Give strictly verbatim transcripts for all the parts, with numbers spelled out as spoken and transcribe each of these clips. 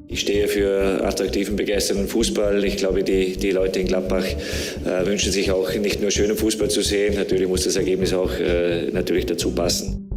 Ich stehe für attraktiven, begeisternden Fußball. Ich glaube, die, die Leute in Gladbach äh, wünschen sich auch nicht nur schönen Fußball zu sehen. Natürlich muss das Ergebnis auch äh, natürlich dazu passen.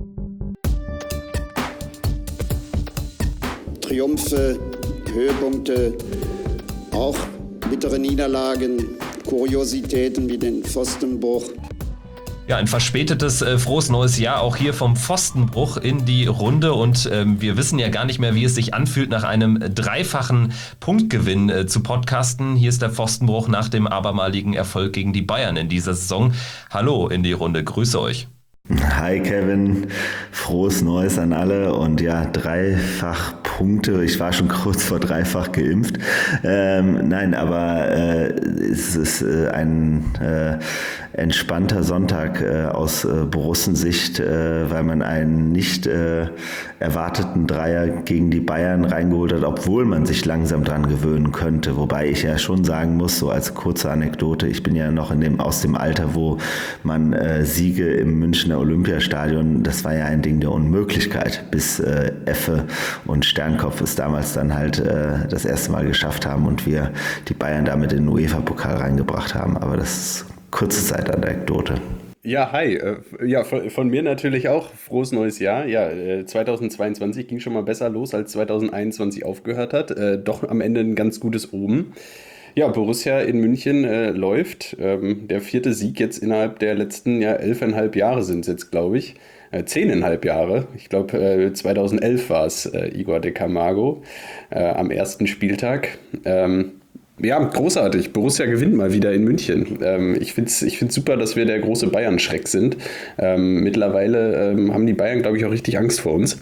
Triumphe, Höhepunkte, auch bittere Niederlagen, Kuriositäten wie den Pfostenbruch. Ja, ein verspätetes, äh, frohes neues Jahr auch hier vom Pfostenbruch in die Runde und ähm, wir wissen ja gar nicht mehr, wie es sich anfühlt, nach einem dreifachen Punktgewinn äh, zu podcasten. Hier ist der Pfostenbruch nach dem abermaligen Erfolg gegen die Bayern in dieser Saison. Hallo in die Runde, grüße euch. Hi Kevin, frohes Neues an alle und ja, dreifach Punkte. Ich war schon kurz vor dreifach geimpft. Ähm, nein, aber äh, es ist äh, ein äh, entspannter Sonntag äh, aus äh, Borussensicht, äh, weil man einen nicht äh, erwarteten Dreier gegen die Bayern reingeholt hat, obwohl man sich langsam dran gewöhnen könnte. Wobei ich ja schon sagen muss, so als kurze Anekdote, ich bin ja noch in dem, aus dem Alter, wo man äh, Siege im Münchner Olympiastadion, das war ja ein Ding der Unmöglichkeit, bis äh, Effe und Sternkopf es damals dann halt äh, das erste Mal geschafft haben und wir die Bayern damit in den UEFA-Pokal reingebracht haben. Aber das ist kurze Zeitanekdote. Ja, hi. Äh, ja, von, von mir natürlich auch. Frohes neues Jahr. Ja, äh, zweitausendzweiundzwanzig ging schon mal besser los, als zweitausendeinundzwanzig aufgehört hat. Äh, doch am Ende ein ganz gutes Omen. Ja, Borussia in München äh, läuft. Ähm, der vierte Sieg jetzt innerhalb der letzten ja, elfeinhalb Jahre sind es jetzt, glaube ich. Äh, zehneinhalb Jahre. Ich glaube, äh, zweitausendelf war es äh, Igor de Camargo äh, am ersten Spieltag. Ähm, ja, großartig. Borussia gewinnt mal wieder in München. Ähm, ich finde es ich find's super, dass wir der große Bayern-Schreck sind. Ähm, mittlerweile ähm, haben die Bayern, glaube ich, auch richtig Angst vor uns.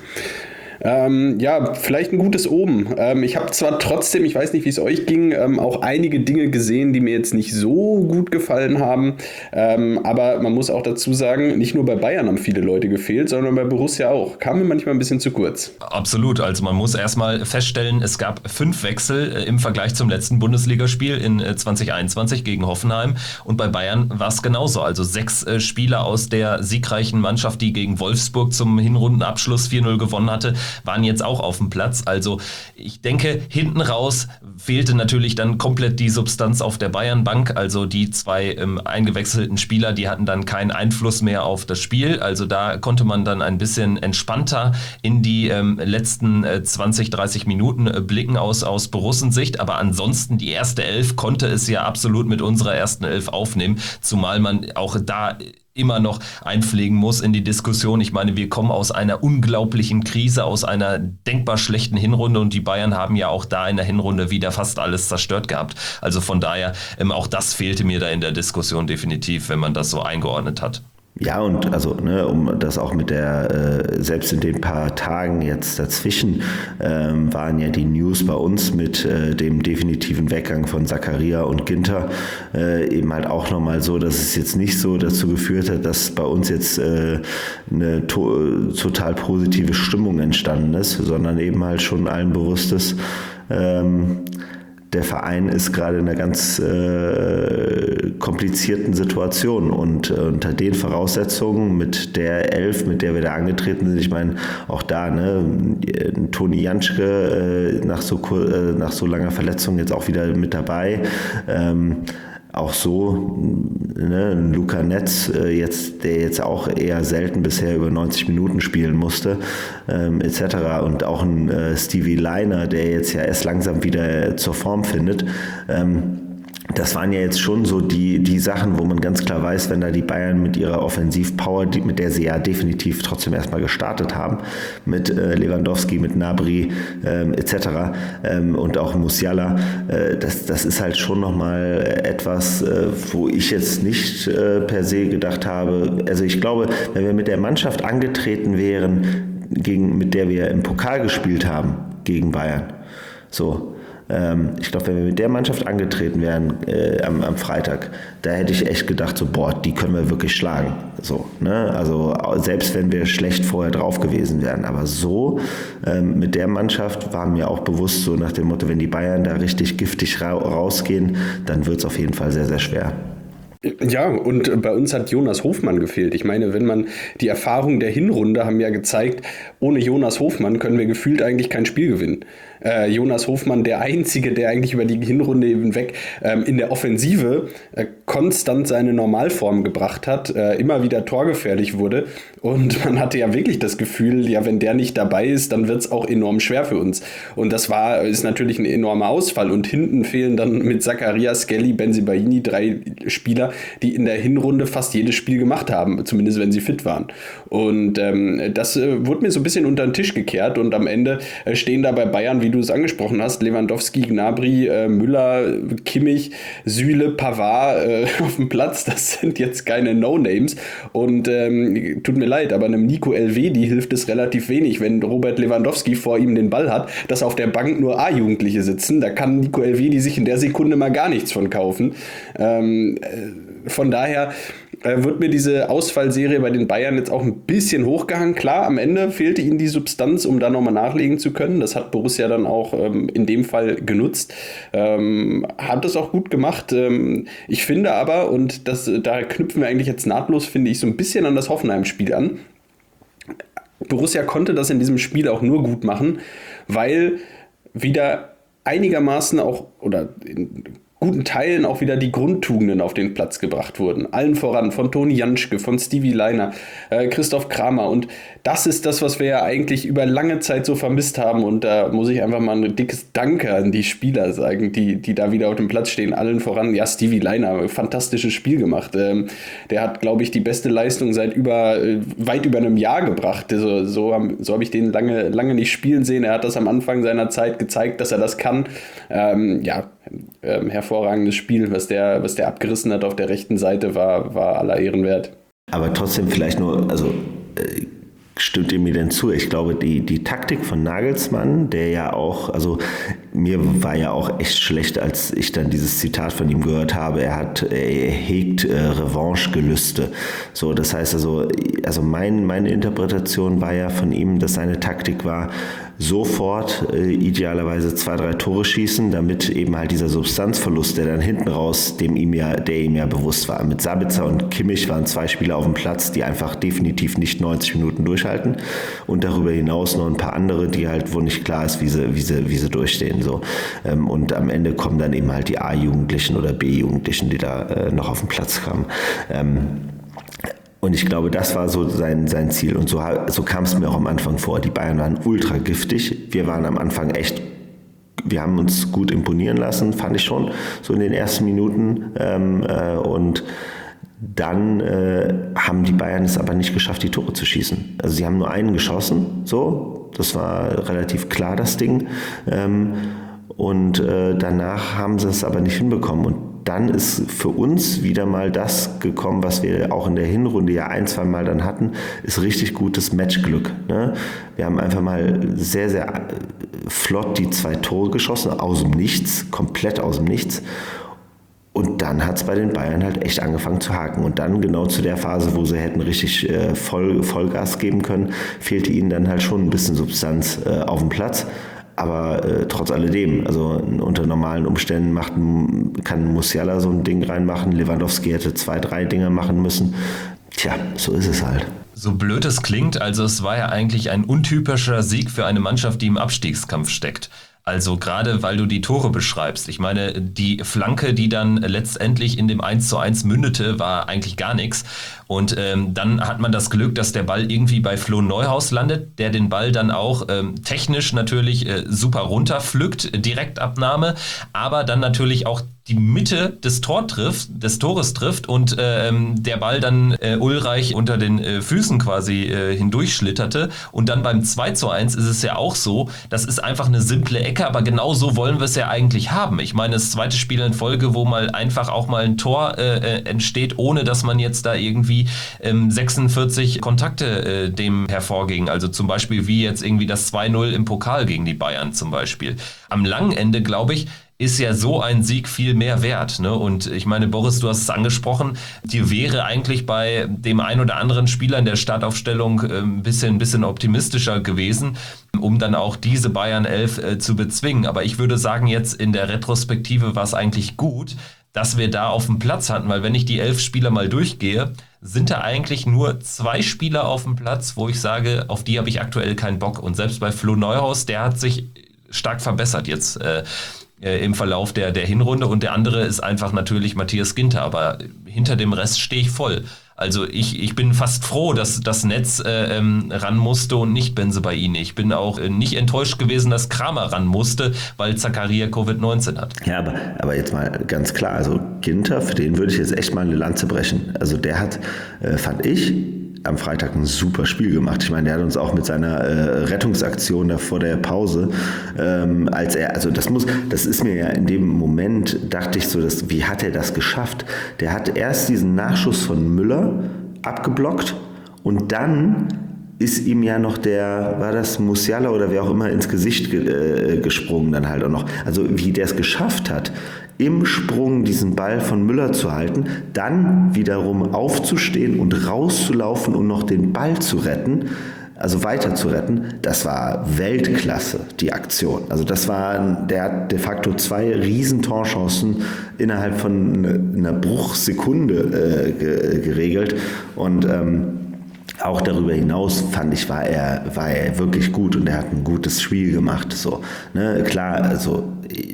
Ähm, ja, vielleicht ein gutes Omen. Ähm, ich habe zwar trotzdem, ich weiß nicht, wie es euch ging, ähm, auch einige Dinge gesehen, die mir jetzt nicht so gut gefallen haben. Ähm, aber man muss auch dazu sagen, nicht nur bei Bayern haben viele Leute gefehlt, sondern bei Borussia auch. Kam mir manchmal ein bisschen zu kurz. Absolut. Also man muss erstmal feststellen, es gab fünf Wechsel äh, im Vergleich zum letzten Bundesligaspiel in äh, zwanzig einundzwanzig gegen Hoffenheim. Und bei Bayern war es genauso. Also sechs äh, Spieler aus der siegreichen Mannschaft, die gegen Wolfsburg zum Hinrundenabschluss vier null gewonnen hatte, waren jetzt auch auf dem Platz. Also ich denke, hinten raus fehlte natürlich dann komplett die Substanz auf der Bayernbank. Also die zwei ähm, eingewechselten Spieler, die hatten dann keinen Einfluss mehr auf das Spiel. Also da konnte man dann ein bisschen entspannter in die ähm, letzten äh, zwanzig, dreißig Minuten äh, blicken aus, aus Borussensicht. Aber ansonsten die erste Elf konnte es ja absolut mit unserer ersten Elf aufnehmen. Zumal man auch da immer noch einpflegen muss in die Diskussion. Ich meine, wir kommen aus einer unglaublichen Krise, aus einer denkbar schlechten Hinrunde und die Bayern haben ja auch da in der Hinrunde wieder fast alles zerstört gehabt. Also von daher, ähm, auch das fehlte mir da in der Diskussion definitiv, wenn man das so eingeordnet hat. Ja, und also, ne, um das auch mit der, äh, selbst in den paar Tagen jetzt dazwischen, ähm, waren ja die News bei uns mit äh, dem definitiven Weggang von Zakaria und Ginter äh, eben halt auch nochmal so, dass es jetzt nicht so dazu geführt hat, dass bei uns jetzt äh, eine to- total positive Stimmung entstanden ist, sondern eben halt schon allen bewusst ist, ähm, der Verein ist gerade in einer ganz äh, komplizierten Situation und äh, unter den Voraussetzungen mit der Elf, mit der wir da angetreten sind, ich meine, auch da, ne, Toni Janschke äh, nach, so, äh, nach so langer Verletzung jetzt auch wieder mit dabei, ähm, auch so, ne, Luca Netz, äh, jetzt, der jetzt auch eher selten bisher über neunzig Minuten spielen musste, ähm, et cetera. Und auch ein äh, Stevie Leiner, der jetzt ja erst langsam wieder zur Form findet. Ähm, Das waren ja jetzt schon so die, die Sachen, wo man ganz klar weiß, wenn da die Bayern mit ihrer Offensivpower, die, mit der sie ja definitiv trotzdem erstmal gestartet haben, mit äh, Lewandowski, mit Gnabry ähm, et cetera ähm, und auch Musiala, äh, das, das ist halt schon nochmal etwas, äh, wo ich jetzt nicht äh, per se gedacht habe, also ich glaube, wenn wir mit der Mannschaft angetreten wären, gegen, mit der wir im Pokal gespielt haben, gegen Bayern, so, ich glaube, wenn wir mit der Mannschaft angetreten wären äh, am, am Freitag, da hätte ich echt gedacht, so, boah, die können wir wirklich schlagen. So, ne? Also selbst wenn wir schlecht vorher drauf gewesen wären. Aber so ähm, mit der Mannschaft war mir auch bewusst so nach dem Motto, wenn die Bayern da richtig giftig ra- rausgehen, dann wird es auf jeden Fall sehr, sehr schwer. Ja, und bei uns hat Jonas Hofmann gefehlt. Ich meine, wenn man die Erfahrungen der Hinrunde haben ja gezeigt, ohne Jonas Hofmann können wir gefühlt eigentlich kein Spiel gewinnen. Äh, Jonas Hofmann, der Einzige, der eigentlich über die Hinrunde hinweg ähm, in der Offensive äh, konstant seine Normalform gebracht hat, äh, immer wieder torgefährlich wurde. Und man hatte ja wirklich das Gefühl, ja, wenn der nicht dabei ist, dann wird es auch enorm schwer für uns. Und das war, ist natürlich ein enormer Ausfall. Und hinten fehlen dann mit Zakaria, Skelly, Bensebaini drei Spieler, die in der Hinrunde fast jedes Spiel gemacht haben, zumindest wenn sie fit waren. Und ähm, das äh, wurde mir so ein bisschen unter den Tisch gekehrt. Und am Ende äh, stehen da bei Bayern, wie du es angesprochen hast, Lewandowski, Gnabry, äh, Müller, Kimmich, Süle, Pavard äh, auf dem Platz. Das sind jetzt keine No-Names. Und ähm, tut mir leid, aber einem Nico Elvedi hilft es relativ wenig, wenn Robert Lewandowski vor ihm den Ball hat, dass auf der Bank nur A-Jugendliche sitzen. Da kann Nico Elvedi sich in der Sekunde mal gar nichts von kaufen. Ähm, äh, von daher äh, wird mir diese Ausfallserie bei den Bayern jetzt auch ein bisschen hochgehangen. Klar, am Ende fehlte ihnen die Substanz, um da nochmal nachlegen zu können. Das hat Borussia dann auch ähm, in dem Fall genutzt. Ähm, hat das auch gut gemacht. Ähm, ich finde aber, und das, da knüpfen wir eigentlich jetzt nahtlos, finde ich, so ein bisschen an das Hoffenheim-Spiel an. Borussia konnte das in diesem Spiel auch nur gut machen, weil wieder einigermaßen auch, oder in guten Teilen auch wieder die Grundtugenden auf den Platz gebracht wurden. Allen voran von Toni Janschke, von Stevie Leiner, äh, Christoph Kramer. Und das ist das, was wir ja eigentlich über lange Zeit so vermisst haben. Und da muss ich einfach mal ein dickes Danke an die Spieler sagen, die, die da wieder auf dem Platz stehen. Allen voran, ja, Stevie Leiner, fantastisches Spiel gemacht. Ähm, der hat, glaube ich, die beste Leistung seit über äh, weit über einem Jahr gebracht. Also, so haben, so habe ich den lange, lange nicht spielen sehen. Er hat das am Anfang seiner Zeit gezeigt, dass er das kann. Ähm, ja, ähm, hervorragendes Spiel, was der, was der abgerissen hat auf der rechten Seite, war, war aller Ehren wert. Aber trotzdem vielleicht nur, also äh, stimmt ihr mir denn zu? Ich glaube, die, die Taktik von Nagelsmann, der ja auch, also mir war ja auch echt schlecht, als ich dann dieses Zitat von ihm gehört habe, er hat, er hegt äh, Revanchegelüste. So, das heißt also, also mein, meine Interpretation war ja von ihm, dass seine Taktik war, sofort äh, idealerweise zwei, drei Tore schießen, damit eben halt dieser Substanzverlust, der dann hinten raus, dem ihm ja, der ihm ja bewusst war. Mit Sabitzer und Kimmich waren zwei Spieler auf dem Platz, die einfach definitiv nicht neunzig Minuten durchhalten und darüber hinaus noch ein paar andere, die halt, wo nicht klar ist, wie sie, wie sie, wie sie durchstehen. So. Ähm, und am Ende kommen dann eben halt die A-Jugendlichen oder B-Jugendlichen, die da äh, noch auf den Platz kamen. Ähm, Und ich glaube, das war so sein, sein Ziel. Und so, so kam es mir auch am Anfang vor. Die Bayern waren ultra giftig. Wir waren am Anfang echt, wir haben uns gut imponieren lassen, fand ich schon, so in den ersten Minuten. Ähm, äh, und dann äh, haben die Bayern es aber nicht geschafft, die Tore zu schießen. Also sie haben nur einen geschossen, so. Das war relativ klar, das Ding. Ähm, und äh, danach haben sie es aber nicht hinbekommen. Und dann ist für uns wieder mal das gekommen, was wir auch in der Hinrunde ja ein, zwei Mal dann hatten, ist richtig gutes Matchglück. Ne? Wir haben einfach mal sehr, sehr flott die zwei Tore geschossen, aus dem Nichts, komplett aus dem Nichts. Und dann hat es bei den Bayern halt echt angefangen zu haken. Und dann genau zu der Phase, wo sie hätten richtig äh, voll, Vollgas geben können, fehlte ihnen dann halt schon ein bisschen Substanz äh, auf dem Platz. Aber äh, trotz alledem, also unter normalen Umständen macht, kann Musiala so ein Ding reinmachen. Lewandowski hätte zwei, drei Dinger machen müssen. Tja, so ist es halt. So blöd es klingt, also es war ja eigentlich ein untypischer Sieg für eine Mannschaft, die im Abstiegskampf steckt. Also gerade, weil du die Tore beschreibst. Ich meine, die Flanke, die dann letztendlich in dem eins zu eins mündete, war eigentlich gar nichts. Und ähm, dann hat man das Glück, dass der Ball irgendwie bei Flo Neuhaus landet, der den Ball dann auch ähm, technisch natürlich äh, super runterpflückt, Direktabnahme, aber dann natürlich auch die Mitte des, Tor trifft, des Tores trifft und ähm, der Ball dann äh, Ulreich unter den äh, Füßen quasi äh, hindurchschlitterte. Und dann beim zwei zu eins ist es ja auch so, das ist einfach eine simple Ecke, aber genau so wollen wir es ja eigentlich haben. Ich meine, das zweite Spiel in Folge, wo mal einfach auch mal ein Tor äh, entsteht, ohne dass man jetzt da irgendwie ähm, sechsundvierzig Kontakte äh, dem hervorgingen. Also zum Beispiel wie jetzt irgendwie das zwei null im Pokal gegen die Bayern zum Beispiel. Am langen Ende, glaube ich, ist ja so ein Sieg viel mehr wert. Ne? Und ich meine, Boris, du hast es angesprochen, dir wäre eigentlich bei dem ein oder anderen Spieler in der Startaufstellung äh, ein bisschen, ein bisschen optimistischer gewesen, um dann auch diese Bayern elf äh, zu bezwingen. Aber ich würde sagen, jetzt in der Retrospektive war es eigentlich gut, dass wir da auf dem Platz hatten, weil wenn ich die elf Spieler mal durchgehe, sind da eigentlich nur zwei Spieler auf dem Platz, wo ich sage, auf die habe ich aktuell keinen Bock. Und selbst bei Flo Neuhaus, der hat sich stark verbessert jetzt äh, äh, im Verlauf der, der Hinrunde. Und der andere ist einfach natürlich Matthias Ginter. Aber hinter dem Rest stehe ich voll. Also ich, ich bin fast froh, dass das Netz äh, ähm, ran musste und nicht Bensebaini. Ich bin auch äh, nicht enttäuscht gewesen, dass Kramer ran musste, weil Zakaria Covid neunzehn hat. Ja, aber, aber jetzt mal ganz klar, also Ginter, für den würde ich jetzt echt mal eine Lanze brechen. Also der hat, äh, fand ich, am Freitag ein super Spiel gemacht. Ich meine, der hat uns auch mit seiner äh, Rettungsaktion da vor der Pause, ähm, als er, also das muss, das ist mir ja in dem Moment, dachte ich so, dass, wie hat er das geschafft? Der hat erst diesen Nachschuss von Müller abgeblockt und dann ist ihm ja noch der, war das Musiala oder wer auch immer, ins Gesicht ge, äh, gesprungen dann halt auch noch. Also wie der es geschafft hat, im Sprung diesen Ball von Müller zu halten, dann wiederum aufzustehen und rauszulaufen und noch den Ball zu retten, also weiter zu retten, das war Weltklasse, die Aktion. Also das war, der hat de facto zwei riesen Torchancen innerhalb von einer Bruchsekunde äh, ge, geregelt und ähm, auch darüber hinaus fand ich, war er, war er wirklich gut und er hat ein gutes Spiel gemacht. So, ne? Klar, also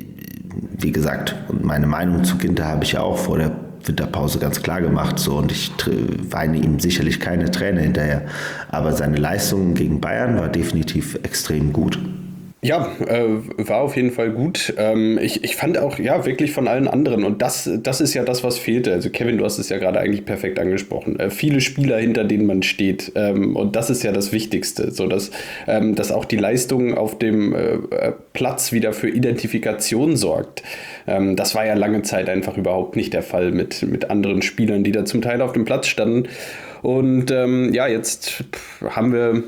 wie gesagt, meine Meinung zu Ginter habe ich ja auch vor der Winterpause ganz klar gemacht, so, und ich weine ihm sicherlich keine Träne hinterher, aber seine Leistung gegen Bayern war definitiv extrem gut. Ja, äh, war auf jeden Fall gut. Ähm, ich, ich fand auch, ja, wirklich von allen anderen. Und das, das ist ja das, was fehlte. Also Kevin, du hast es ja gerade eigentlich perfekt angesprochen. Äh, viele Spieler, hinter denen man steht. Ähm, und das ist ja das Wichtigste. So dass, ähm, dass auch die Leistung auf dem äh, Platz wieder für Identifikation sorgt. Ähm, das war ja lange Zeit einfach überhaupt nicht der Fall mit, mit anderen Spielern, die da zum Teil auf dem Platz standen. Und ähm, ja, jetzt haben wir...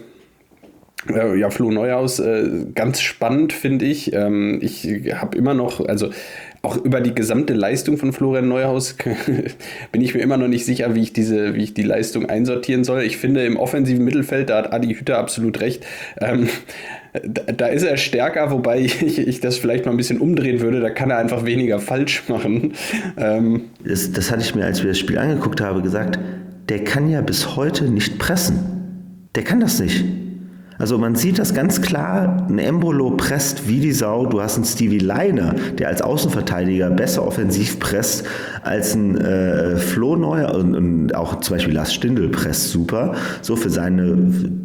Ja, Flo Neuhaus, äh, ganz spannend, finde ich. Ähm, ich habe immer noch, also auch über die gesamte Leistung von Florian Neuhaus bin ich mir immer noch nicht sicher, wie ich diese, wie ich die Leistung einsortieren soll. Ich finde, im offensiven Mittelfeld, da hat Adi Hütter absolut recht, ähm, da, da ist er stärker, wobei ich, ich das vielleicht mal ein bisschen umdrehen würde, da kann er einfach weniger falsch machen. Ähm, das, das hatte ich mir, als wir das Spiel angeguckt haben, gesagt, der kann ja bis heute nicht pressen. Der kann das nicht. Also man sieht das ganz klar, ein Embolo presst wie die Sau, du hast einen Stevie Leiner, der als Außenverteidiger besser offensiv presst als ein äh, Flo Neuhaus und, und auch zum Beispiel Lars Stindl presst super, so für seine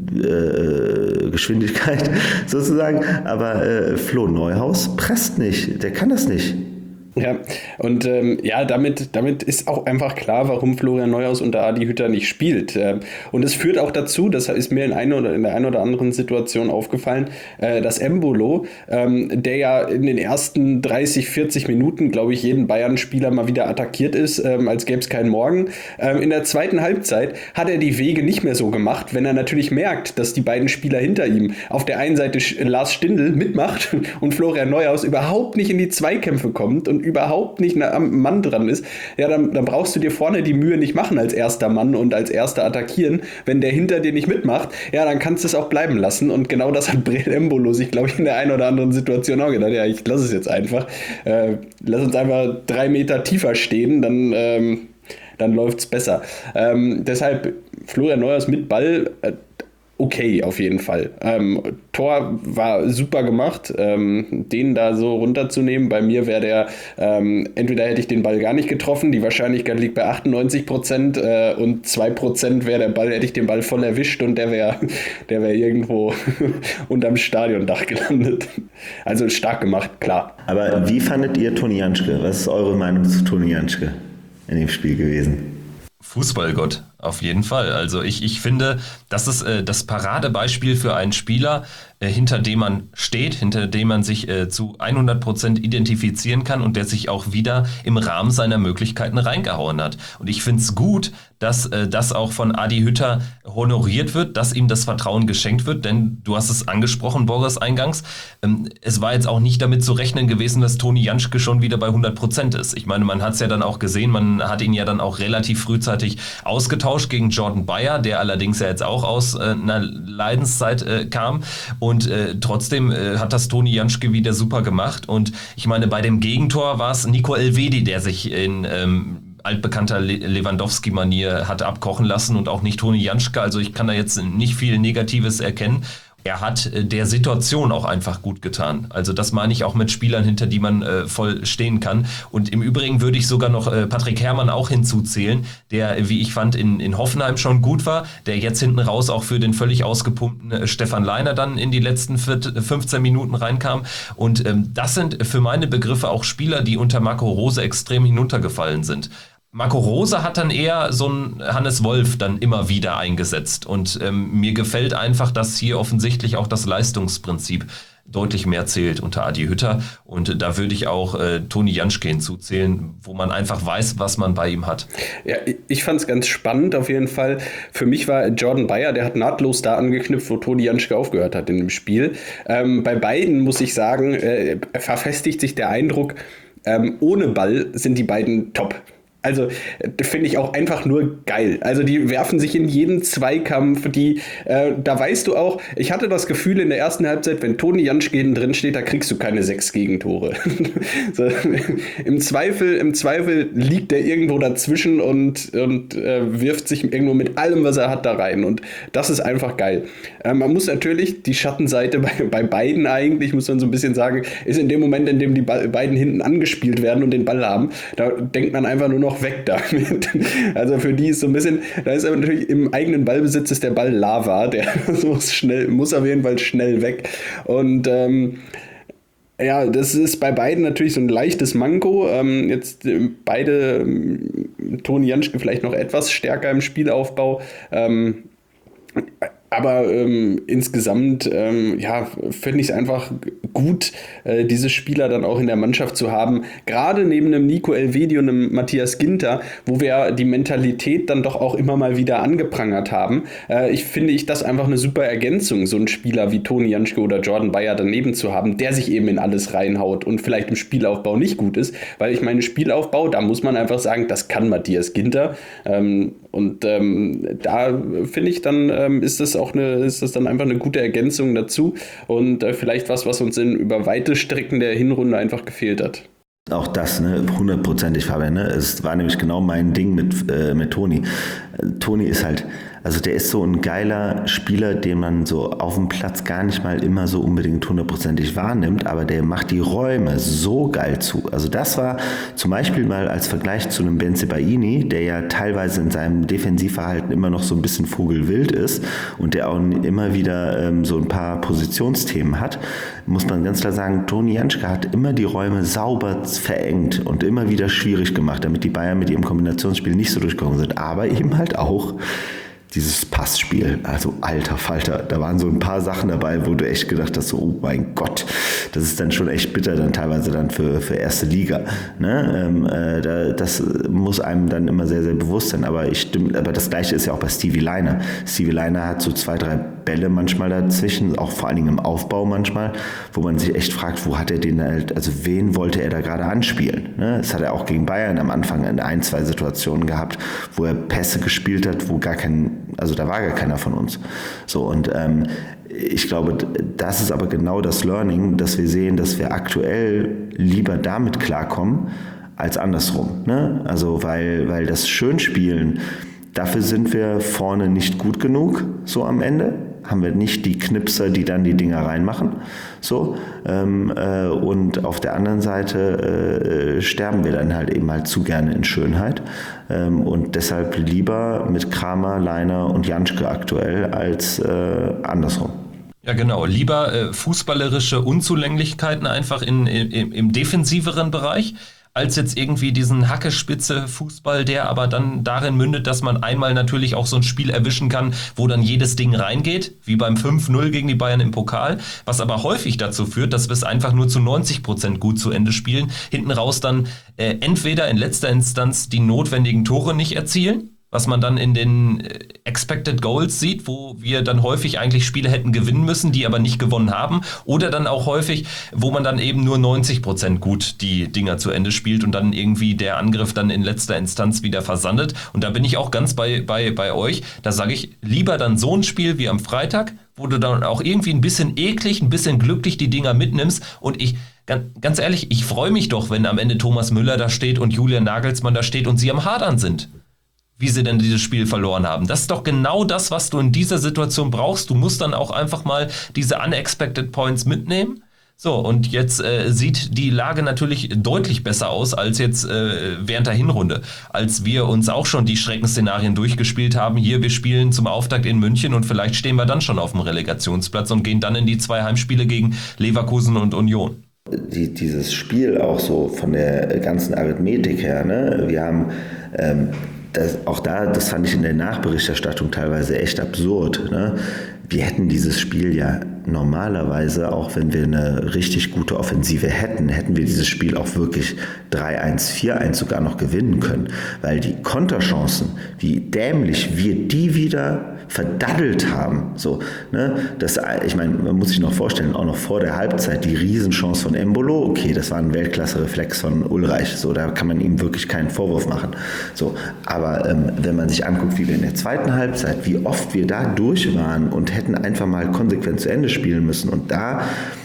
äh, Geschwindigkeit sozusagen, aber äh, Flo Neuhaus presst nicht, der kann das nicht. Ja, und ähm, ja, damit, damit ist auch einfach klar, warum Florian Neuhaus unter Adi Hütter nicht spielt. Ähm, und es führt auch dazu, das ist mir in, ein oder, in der einen oder anderen Situation aufgefallen, äh, dass Embolo, ähm, der ja in den ersten dreißig, vierzig Minuten, glaube ich, jeden Bayern-Spieler mal wieder attackiert ist, ähm, als gäbe es keinen Morgen. Ähm, in der zweiten Halbzeit hat er die Wege nicht mehr so gemacht, wenn er natürlich merkt, dass die beiden Spieler hinter ihm auf der einen Seite Lars Stindl mitmacht und Florian Neuhaus überhaupt nicht in die Zweikämpfe kommt und überhaupt nicht am Mann dran ist, ja, dann, dann brauchst du dir vorne die Mühe nicht machen als erster Mann und als erster attackieren. Wenn der hinter dir nicht mitmacht, ja, dann kannst du es auch bleiben lassen. Und genau das hat Breel Embolo sich, glaube ich, in der einen oder anderen Situation auch gedacht. Ja, ich lasse es jetzt einfach. Äh, lass uns einfach drei Meter tiefer stehen, dann, ähm, dann läuft es besser. Ähm, deshalb Florian Neuhaus mit Ball, äh, okay, auf jeden Fall. Ähm, Tor war super gemacht, ähm, den da so runterzunehmen. Bei mir wäre der, ähm, entweder hätte ich den Ball gar nicht getroffen, die Wahrscheinlichkeit liegt bei achtundneunzig Prozent äh, und zwei Prozent wäre der Ball, hätte ich den Ball voll erwischt und der wäre der wär irgendwo unterm Stadiondach gelandet. Also stark gemacht, klar. Aber wie fandet ihr Toni Janschke? Was ist eure Meinung zu Toni Janschke in dem Spiel gewesen? Fußballgott, auf jeden Fall. Also ich, ich finde, das ist äh, das Paradebeispiel für einen Spieler, äh, hinter dem man steht, hinter dem man sich äh, zu hundert Prozent identifizieren kann und der sich auch wieder im Rahmen seiner Möglichkeiten reingehauen hat. Und ich finde es gut, dass äh, das auch von Adi Hütter honoriert wird, dass ihm das Vertrauen geschenkt wird, denn du hast es angesprochen, Boris, eingangs, ähm, es war jetzt auch nicht damit zu rechnen gewesen, dass Toni Janschke schon wieder bei hundert Prozent ist. Ich meine, man hat es ja dann auch gesehen, man hat ihn ja dann auch relativ frühzeitig ausgetauscht gegen Jordan Bayer, der allerdings ja jetzt auch aus äh, einer Leidenszeit äh, kam. Und und äh, trotzdem äh, hat das Toni Janschke wieder super gemacht und ich meine, bei dem Gegentor war es Nico Elvedi, der sich in ähm, altbekannter Le- Lewandowski-Manier hat abkochen lassen und auch nicht Toni Janschke, also ich kann da jetzt nicht viel Negatives erkennen. Er hat der Situation auch einfach gut getan. Also das meine ich auch mit Spielern, hinter die man äh, voll stehen kann. Und im Übrigen würde ich sogar noch äh, Patrick Herrmann auch hinzuzählen, der, wie ich fand, in, in Hoffenheim schon gut war, der jetzt hinten raus auch für den völlig ausgepumpten äh, Stefan Leiner dann in die letzten fünfzehn Minuten reinkam. Und ähm, das sind für meine Begriffe auch Spieler, die unter Marco Rose extrem hinuntergefallen sind. Marco Rose hat dann eher so einen Hannes Wolf dann immer wieder eingesetzt und ähm, mir gefällt einfach, dass hier offensichtlich auch das Leistungsprinzip deutlich mehr zählt unter Adi Hütter und da würde ich auch äh, Toni Janschke hinzuzählen, wo man einfach weiß, was man bei ihm hat. Ja, ich fand es ganz spannend auf jeden Fall. Für mich war Jordan Bayer, der hat nahtlos da angeknüpft, wo Toni Janschke aufgehört hat in dem Spiel. Ähm, bei beiden muss ich sagen, äh, verfestigt sich der Eindruck, ähm, ohne Ball sind die beiden top. Also, finde ich auch einfach nur geil. Also, die werfen sich in jeden Zweikampf, die, äh, da weißt du auch, ich hatte das Gefühl in der ersten Halbzeit, wenn Toni Janschke hinten drin steht, da kriegst du keine sechs Gegentore. So, im Zweifel, im Zweifel liegt er irgendwo dazwischen und, und äh, wirft sich irgendwo mit allem, was er hat, da rein. Und das ist einfach geil. Äh, man muss natürlich, die Schattenseite bei, bei beiden eigentlich, muss man so ein bisschen sagen, ist in dem Moment, in dem die Ball, beiden hinten angespielt werden und den Ball haben, da denkt man einfach nur noch weg damit. Also für die ist so ein bisschen, da ist aber natürlich im eigenen Ballbesitz ist der Ball Lava, der muss schnell, muss auf jeden Fall schnell weg. Und ähm, ja, das ist bei beiden natürlich so ein leichtes Manko. Ähm, jetzt äh, beide, ähm, Toni Janschke vielleicht noch etwas stärker im Spielaufbau. Ähm, Aber ähm, insgesamt ähm, ja, finde ich es einfach gut, äh, diese Spieler dann auch in der Mannschaft zu haben. Gerade neben einem Nico Elvedi und einem Matthias Ginter, wo wir die Mentalität dann doch auch immer mal wieder angeprangert haben. Äh, ich finde ich das einfach eine super Ergänzung, so einen Spieler wie Toni Janschke oder Jordan Bayer daneben zu haben, der sich eben in alles reinhaut und vielleicht im Spielaufbau nicht gut ist. Weil ich meine, Spielaufbau, da muss man einfach sagen, das kann Matthias Ginter. Ähm, und ähm, da finde ich dann, ähm, ist das auch eine, ist das dann einfach eine gute Ergänzung dazu und äh, vielleicht was, was uns in, über weite Strecken der Hinrunde einfach gefehlt hat. Auch das, ne, hundertprozentig, Fabian, ne? Es war nämlich genau mein Ding mit, äh, mit Toni. Toni ist halt, also der ist so ein geiler Spieler, den man so auf dem Platz gar nicht mal immer so unbedingt hundertprozentig wahrnimmt, aber der macht die Räume so geil zu. Also das war zum Beispiel mal als Vergleich zu einem Bensebaini, der ja teilweise in seinem Defensivverhalten immer noch so ein bisschen vogelwild ist und der auch immer wieder ähm, so ein paar Positionsthemen hat, muss man ganz klar sagen, Toni Janschke hat immer die Räume sauber verengt und immer wieder schwierig gemacht, damit die Bayern mit ihrem Kombinationsspiel nicht so durchgekommen sind, aber eben halt auch dieses Passspiel, also alter Falter, da waren so ein paar Sachen dabei, wo du echt gedacht hast, so, oh mein Gott, das ist dann schon echt bitter dann teilweise dann für, für erste Liga. Ne? Ähm, äh, da, das muss einem dann immer sehr, sehr bewusst sein, aber ich stimme, aber das Gleiche ist ja auch bei Stevie Leiner. Stevie Leiner hat so zwei, drei Bälle manchmal dazwischen, auch vor allen Dingen im Aufbau manchmal, wo man sich echt fragt, wo hat er den halt, also wen wollte er da gerade anspielen? Ne? Das hat er auch gegen Bayern am Anfang in ein, zwei Situationen gehabt, wo er Pässe gespielt hat, wo gar kein, also da war gar keiner von uns. So, und ähm, ich glaube, das ist aber genau das Learning, dass wir sehen, dass wir aktuell lieber damit klarkommen, als andersrum. Ne? Also, weil, weil das Schönspielen, dafür sind wir vorne nicht gut genug, so am Ende. Haben wir nicht die Knipser, die dann die Dinger reinmachen. So, ähm, äh, und auf der anderen Seite äh, sterben wir dann halt eben halt zu gerne in Schönheit. Ähm, und deshalb lieber mit Kramer, Leiner und Janschke aktuell als äh, andersrum. Ja, genau. Lieber äh, fußballerische Unzulänglichkeiten einfach in, im, im defensiveren Bereich, als jetzt irgendwie diesen Hackespitze-Fußball, der aber dann darin mündet, dass man einmal natürlich auch so ein Spiel erwischen kann, wo dann jedes Ding reingeht, wie beim fünf null gegen die Bayern im Pokal, was aber häufig dazu führt, dass wir es einfach nur zu neunzig Prozent gut zu Ende spielen, hinten raus dann äh, entweder in letzter Instanz die notwendigen Tore nicht erzielen, was man dann in den Expected Goals sieht, wo wir dann häufig eigentlich Spiele hätten gewinnen müssen, die aber nicht gewonnen haben. Oder dann auch häufig, wo man dann eben nur neunzig Prozent gut die Dinger zu Ende spielt und dann irgendwie der Angriff dann in letzter Instanz wieder versandet. Und da bin ich auch ganz bei, bei, bei euch. Da sage ich lieber dann so ein Spiel wie am Freitag, wo du dann auch irgendwie ein bisschen eklig, ein bisschen glücklich die Dinger mitnimmst. Und ich, ganz, ganz ehrlich, ich freue mich doch, wenn am Ende Thomas Müller da steht und Julian Nagelsmann da steht und sie am Hadern sind, wie sie denn dieses Spiel verloren haben. Das ist doch genau das, was du in dieser Situation brauchst. Du musst dann auch einfach mal diese unexpected points mitnehmen. So, und jetzt äh, sieht die Lage natürlich deutlich besser aus als jetzt äh, während der Hinrunde, als wir uns auch schon die Schreckensszenarien durchgespielt haben. Hier, wir spielen zum Auftakt in München und vielleicht stehen wir dann schon auf dem Relegationsplatz und gehen dann in die zwei Heimspiele gegen Leverkusen und Union. Die, dieses Spiel auch so von der ganzen Arithmetik her, ne? Wir haben ähm, das, auch da, das fand ich in der Nachberichterstattung teilweise echt absurd, ne? Wir hätten dieses Spiel ja normalerweise, auch wenn wir eine richtig gute Offensive hätten, hätten wir dieses Spiel auch wirklich drei eins, vier eins sogar noch gewinnen können. Weil die Konterchancen, wie dämlich wir die wieder verdaddelt haben. So, ne? Das, ich meine, man muss sich noch vorstellen, auch noch vor der Halbzeit die Riesenchance von Embolo, okay, das war ein Weltklasse-Reflex von Ulreich, so, da kann man ihm wirklich keinen Vorwurf machen. So, aber ähm, wenn man sich anguckt, wie wir in der zweiten Halbzeit, wie oft wir da durch waren und hätten einfach mal konsequent zu Ende spielen müssen und da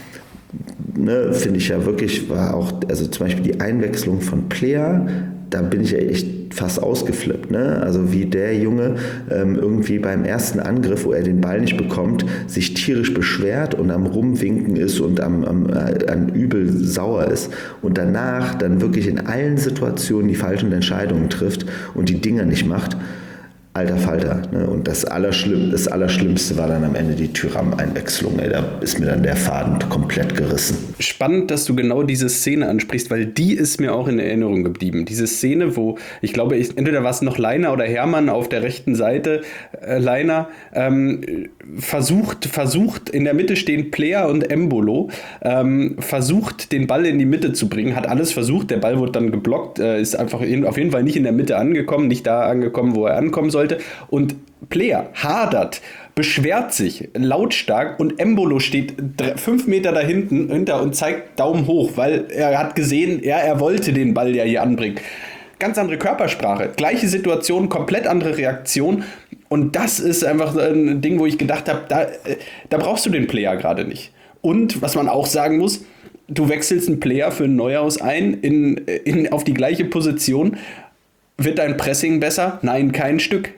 ne, finde ich ja wirklich, war auch, also zum Beispiel die Einwechslung von Player, da bin ich ja echt fast ausgeflippt, ne? Also wie der Junge ähm, irgendwie beim ersten Angriff, wo er den Ball nicht bekommt, sich tierisch beschwert und am Rumwinken ist und am, am äh, an übel sauer ist und danach dann wirklich in allen Situationen die falschen Entscheidungen trifft und die Dinger nicht macht. Alter Falter. Ne? Und das, Allerschlimm, das Allerschlimmste war dann am Ende die Thuram-Einwechslung. Ey, da ist mir dann der Faden komplett gerissen. Spannend, dass du genau diese Szene ansprichst, weil die ist mir auch in Erinnerung geblieben. Diese Szene, wo, ich glaube, ich, entweder war es noch Leiner oder Hermann auf der rechten Seite, äh, Leiner, ähm, versucht, versucht, in der Mitte stehen Player und Embolo, ähm, versucht, den Ball in die Mitte zu bringen, hat alles versucht, der Ball wurde dann geblockt, äh, ist einfach in, auf jeden Fall nicht in der Mitte angekommen, nicht da angekommen, wo er ankommen sollte. Und Player hadert, beschwert sich lautstark und Embolo steht drei, fünf Meter da hinten hinter und zeigt Daumen hoch, weil er hat gesehen, ja, er wollte den Ball ja hier anbringen. Ganz andere Körpersprache, gleiche Situation, komplett andere Reaktion. Und das ist einfach ein Ding, wo ich gedacht habe, da, da brauchst du den Player gerade nicht. Und was man auch sagen muss, du wechselst einen Player für ein Neuhaus ein in, in, auf die gleiche Position. Wird dein Pressing besser? Nein, kein Stück.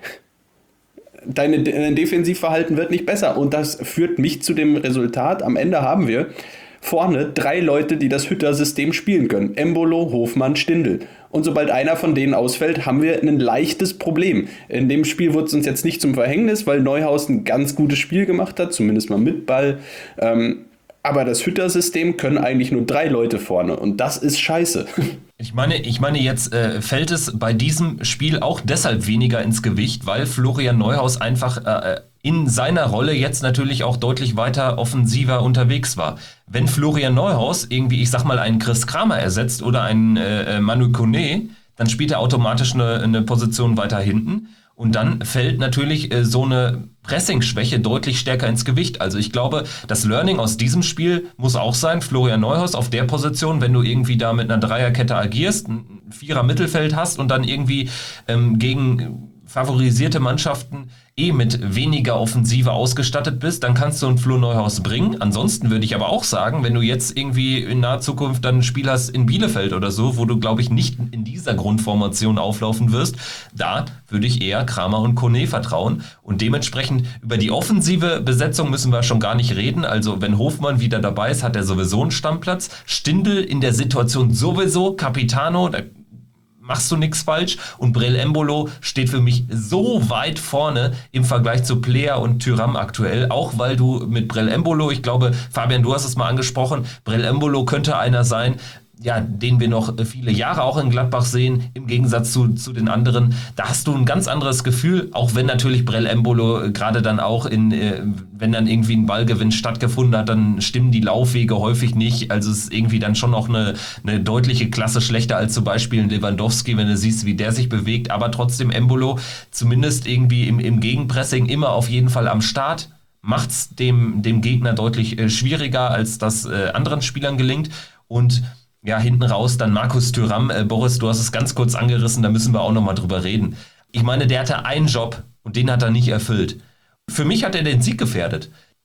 Deine, dein Defensivverhalten wird nicht besser. Und das führt mich zu dem Resultat. Am Ende haben wir vorne drei Leute, die das Hütter-System spielen können. Embolo, Hofmann, Stindl. Und sobald einer von denen ausfällt, haben wir ein leichtes Problem. In dem Spiel wurde es uns jetzt nicht zum Verhängnis, weil Neuhaus ein ganz gutes Spiel gemacht hat, zumindest mal mit Ball. Ähm, aber das Hütter-System können eigentlich nur drei Leute vorne. Und das ist scheiße. Ich meine, ich meine, jetzt äh, fällt es bei diesem Spiel auch deshalb weniger ins Gewicht, weil Florian Neuhaus einfach äh, in seiner Rolle jetzt natürlich auch deutlich weiter offensiver unterwegs war. Wenn Florian Neuhaus irgendwie, ich sag mal, einen Chris Kramer ersetzt oder einen äh, Manu Kone, dann spielt er automatisch eine, eine Position weiter hinten. Und dann fällt natürlich äh, so eine Pressing-Schwäche deutlich stärker ins Gewicht. Also ich glaube, das Learning aus diesem Spiel muss auch sein, Florian Neuhaus auf der Position, wenn du irgendwie da mit einer Dreierkette agierst, ein Vierer-Mittelfeld hast und dann irgendwie ähm, gegen favorisierte Mannschaften eh mit weniger Offensive ausgestattet bist, dann kannst du einen Flo Neuhaus bringen. Ansonsten würde ich aber auch sagen, wenn du jetzt irgendwie in naher Zukunft dann ein Spiel hast in Bielefeld oder so, wo du, glaube ich, nicht in dieser Grundformation auflaufen wirst, da würde ich eher Kramer und Kone vertrauen. Und dementsprechend über die offensive Besetzung müssen wir schon gar nicht reden. Also wenn Hofmann wieder dabei ist, hat er sowieso einen Stammplatz. Stindl in der Situation sowieso, Capitano, da machst du nichts falsch. Und Breel Embolo steht für mich so weit vorne im Vergleich zu Player und Thuram aktuell, auch weil du mit Breel Embolo, ich glaube, Fabian, du hast es mal angesprochen, Breel Embolo könnte einer sein, ja, den wir noch viele Jahre auch in Gladbach sehen, im Gegensatz zu, zu den anderen. Da hast du ein ganz anderes Gefühl, auch wenn natürlich Breel Embolo gerade dann auch in, äh, wenn dann irgendwie ein Ballgewinn stattgefunden hat, dann stimmen die Laufwege häufig nicht. Also es ist irgendwie dann schon noch eine, eine deutliche Klasse schlechter als zum Beispiel ein Lewandowski, wenn du siehst, wie der sich bewegt. Aber trotzdem Embolo zumindest irgendwie im, im Gegenpressing immer auf jeden Fall am Start. Macht es dem, dem Gegner deutlich äh, schwieriger, als das äh, anderen Spielern gelingt. Und ja, hinten raus dann Markus Thuram. Äh, Boris, du hast es ganz kurz angerissen, da müssen wir auch nochmal drüber reden. Ich meine, der hatte einen Job und den hat er nicht erfüllt. Für mich hat er den Sieg gefährdet.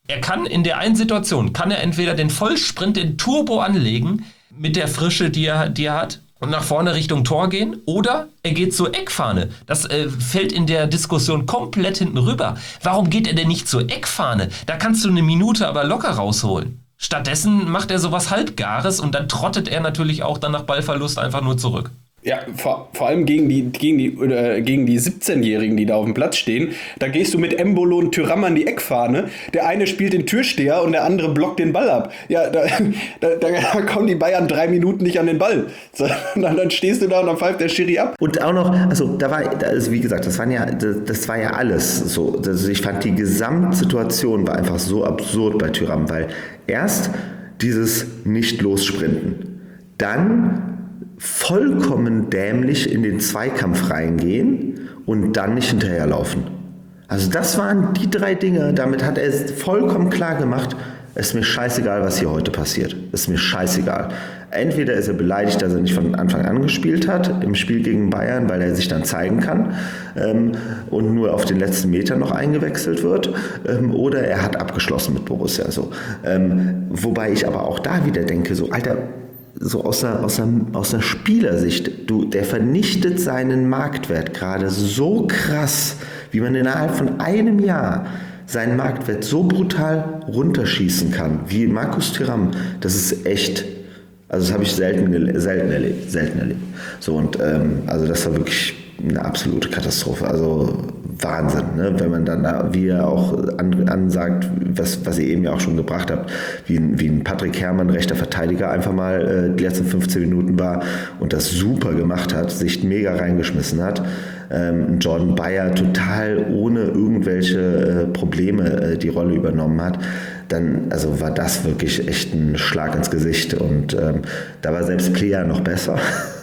Er kann in der einen Situation, kann er entweder den Vollsprint, den Turbo anlegen, mit der Frische, die er, die er hat, und nach vorne Richtung Tor gehen, oder er geht zur Eckfahne. Das äh, fällt in der Diskussion komplett hinten rüber. Warum geht er denn nicht zur Eckfahne? Da kannst du eine Minute aber locker rausholen. Stattdessen macht er sowas Halbgares und dann trottet er natürlich auch dann nach Ballverlust einfach nur zurück. Ja, vor, vor allem gegen die, gegen, die, äh, gegen die siebzehnjährigen, die da auf dem Platz stehen. Da gehst du mit Embolo und Thuram an die Eckfahne. Der eine spielt den Türsteher und der andere blockt den Ball ab. Ja, da, da, da kommen die Bayern drei Minuten nicht an den Ball. So, dann, dann stehst du da und dann pfeift der Schiri ab. Und auch noch, also da war, also wie gesagt, das, waren ja, das, das war ja alles so. Also ich fand, die Gesamtsituation war einfach so absurd bei Thuram, weil erst dieses Nicht-Lossprinten, dann vollkommen dämlich in den Zweikampf reingehen und dann nicht hinterherlaufen. Also das waren die drei Dinge, damit hat er es vollkommen klar gemacht, es ist mir scheißegal, was hier heute passiert. Es ist mir scheißegal. Entweder ist er beleidigt, dass er nicht von Anfang an gespielt hat im Spiel gegen Bayern, weil er sich dann zeigen kann ähm, und nur auf den letzten Meter noch eingewechselt wird, ähm, oder er hat abgeschlossen mit Borussia. So. Ähm, wobei ich aber auch da wieder denke, so Alter, so aus einer, aus, einer, aus einer Spielersicht, du, der vernichtet seinen Marktwert gerade so krass, wie man innerhalb von einem Jahr seinen Marktwert so brutal runterschießen kann, wie Markus Thuram. Das ist echt, also das habe ich selten, selten erlebt, selten erlebt. So, und ähm, also das war wirklich eine absolute Katastrophe, also Wahnsinn, ne? Wenn man dann, wie er auch an, ansagt, was, was ihr eben ja auch schon gebracht habt, wie, wie ein Patrick Herrmann, rechter Verteidiger, einfach mal äh, die letzten fünfzehn Minuten war und das super gemacht hat, sich mega reingeschmissen hat. Ähm, Jordan Bayer total ohne irgendwelche äh, Probleme äh, die Rolle übernommen hat, dann also war das wirklich echt ein Schlag ins Gesicht und ähm, da war selbst Plea noch besser.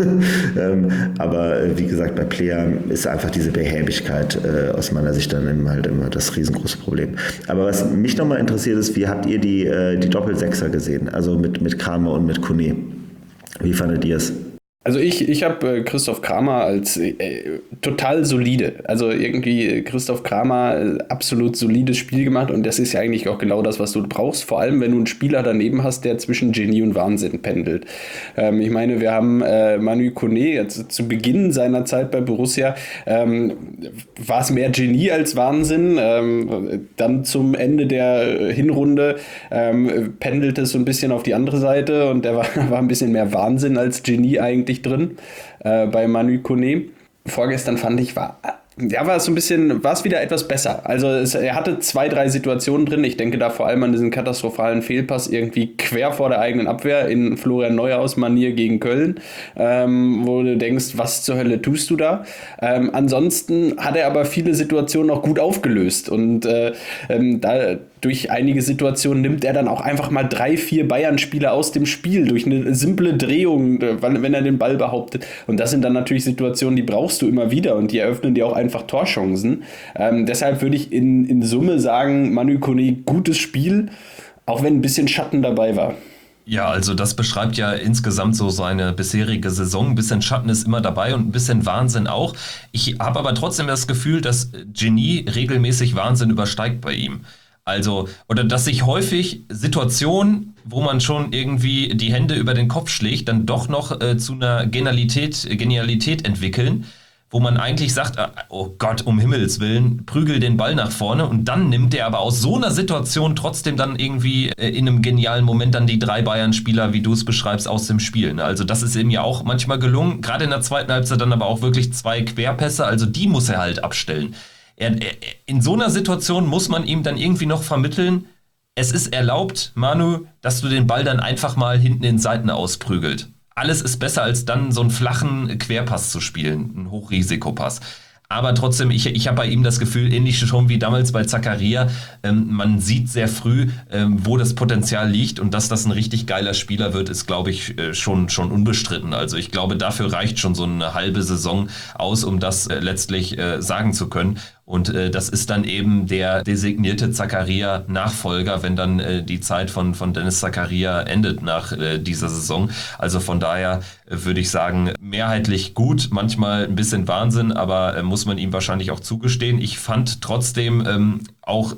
ähm, aber äh, wie gesagt, bei Plea ist einfach diese Behäbigkeit äh, aus meiner Sicht dann immer, halt immer das riesengroße Problem. Aber was mich nochmal interessiert ist, wie habt ihr die, äh, die Doppelsechser gesehen, also mit, mit Kramer und mit Kone? Wie fandet ihr es? Also ich, ich habe äh, Christoph Kramer als äh, total solide, also irgendwie äh, Christoph Kramer äh, absolut solides Spiel gemacht und das ist ja eigentlich auch genau das, was du brauchst, vor allem wenn du einen Spieler daneben hast, der zwischen Genie und Wahnsinn pendelt. Ähm, ich meine, wir haben äh, Manu Kone jetzt zu Beginn seiner Zeit bei Borussia, ähm, war es mehr Genie als Wahnsinn, ähm, dann zum Ende der Hinrunde ähm, pendelte es so ein bisschen auf die andere Seite und der war, war ein bisschen mehr Wahnsinn als Genie eigentlich drin äh, bei Manu Kone. Vorgestern fand ich, war ja, war es so ein bisschen, war es wieder etwas besser. Also es, er hatte zwei, drei Situationen drin. Ich denke da vor allem an diesen katastrophalen Fehlpass irgendwie quer vor der eigenen Abwehr in Florian Neuhaus-Manier gegen Köln, ähm, wo du denkst, was zur Hölle tust du da? Ähm, ansonsten hat er aber viele Situationen auch gut aufgelöst und äh, ähm, da durch einige Situationen nimmt er dann auch einfach mal drei, vier Bayern-Spieler aus dem Spiel durch eine simple Drehung, wenn er den Ball behauptet. Und das sind dann natürlich Situationen, die brauchst du immer wieder und die eröffnen dir auch einfach Torchancen. Ähm, deshalb würde ich in, in Summe sagen, Manu Kone, gutes Spiel, auch wenn ein bisschen Schatten dabei war. Ja, also das beschreibt ja insgesamt so seine bisherige Saison. Ein bisschen Schatten ist immer dabei und ein bisschen Wahnsinn auch. Ich habe aber trotzdem das Gefühl, dass Genie regelmäßig Wahnsinn übersteigt bei ihm. Also, oder dass sich häufig Situationen, wo man schon irgendwie die Hände über den Kopf schlägt, dann doch noch äh, zu einer Genialität, Genialität entwickeln, wo man eigentlich sagt, äh, oh Gott, um Himmels Willen, prügel den Ball nach vorne und dann nimmt er aber aus so einer Situation trotzdem dann irgendwie äh, in einem genialen Moment dann die drei Bayern-Spieler, wie du es beschreibst, aus dem Spiel. Also das ist ihm ja auch manchmal gelungen, gerade in der zweiten Halbzeit dann aber auch wirklich zwei Querpässe, also die muss er halt abstellen. Er, er, in so einer Situation muss man ihm dann irgendwie noch vermitteln, es ist erlaubt, Manu, dass du den Ball dann einfach mal hinten in Seiten ausprügelt. Alles ist besser, als dann so einen flachen Querpass zu spielen, einen Hochrisikopass. Aber trotzdem, ich, ich habe bei ihm das Gefühl, ähnlich schon wie damals bei Zakaria, ähm, man sieht sehr früh, ähm, wo das Potenzial liegt und dass das ein richtig geiler Spieler wird, ist, glaube ich, äh, schon, schon unbestritten. Also ich glaube, dafür reicht schon so eine halbe Saison aus, um das äh, letztlich äh, sagen zu können. Und äh, das ist dann eben der designierte Zakaria-Nachfolger, wenn dann äh, die Zeit von, von Dennis Zakaria endet nach äh, dieser Saison. Also von daher äh, würde ich sagen, mehrheitlich gut, manchmal ein bisschen Wahnsinn, aber äh, muss man ihm wahrscheinlich auch zugestehen. Ich fand trotzdem ähm, auch äh,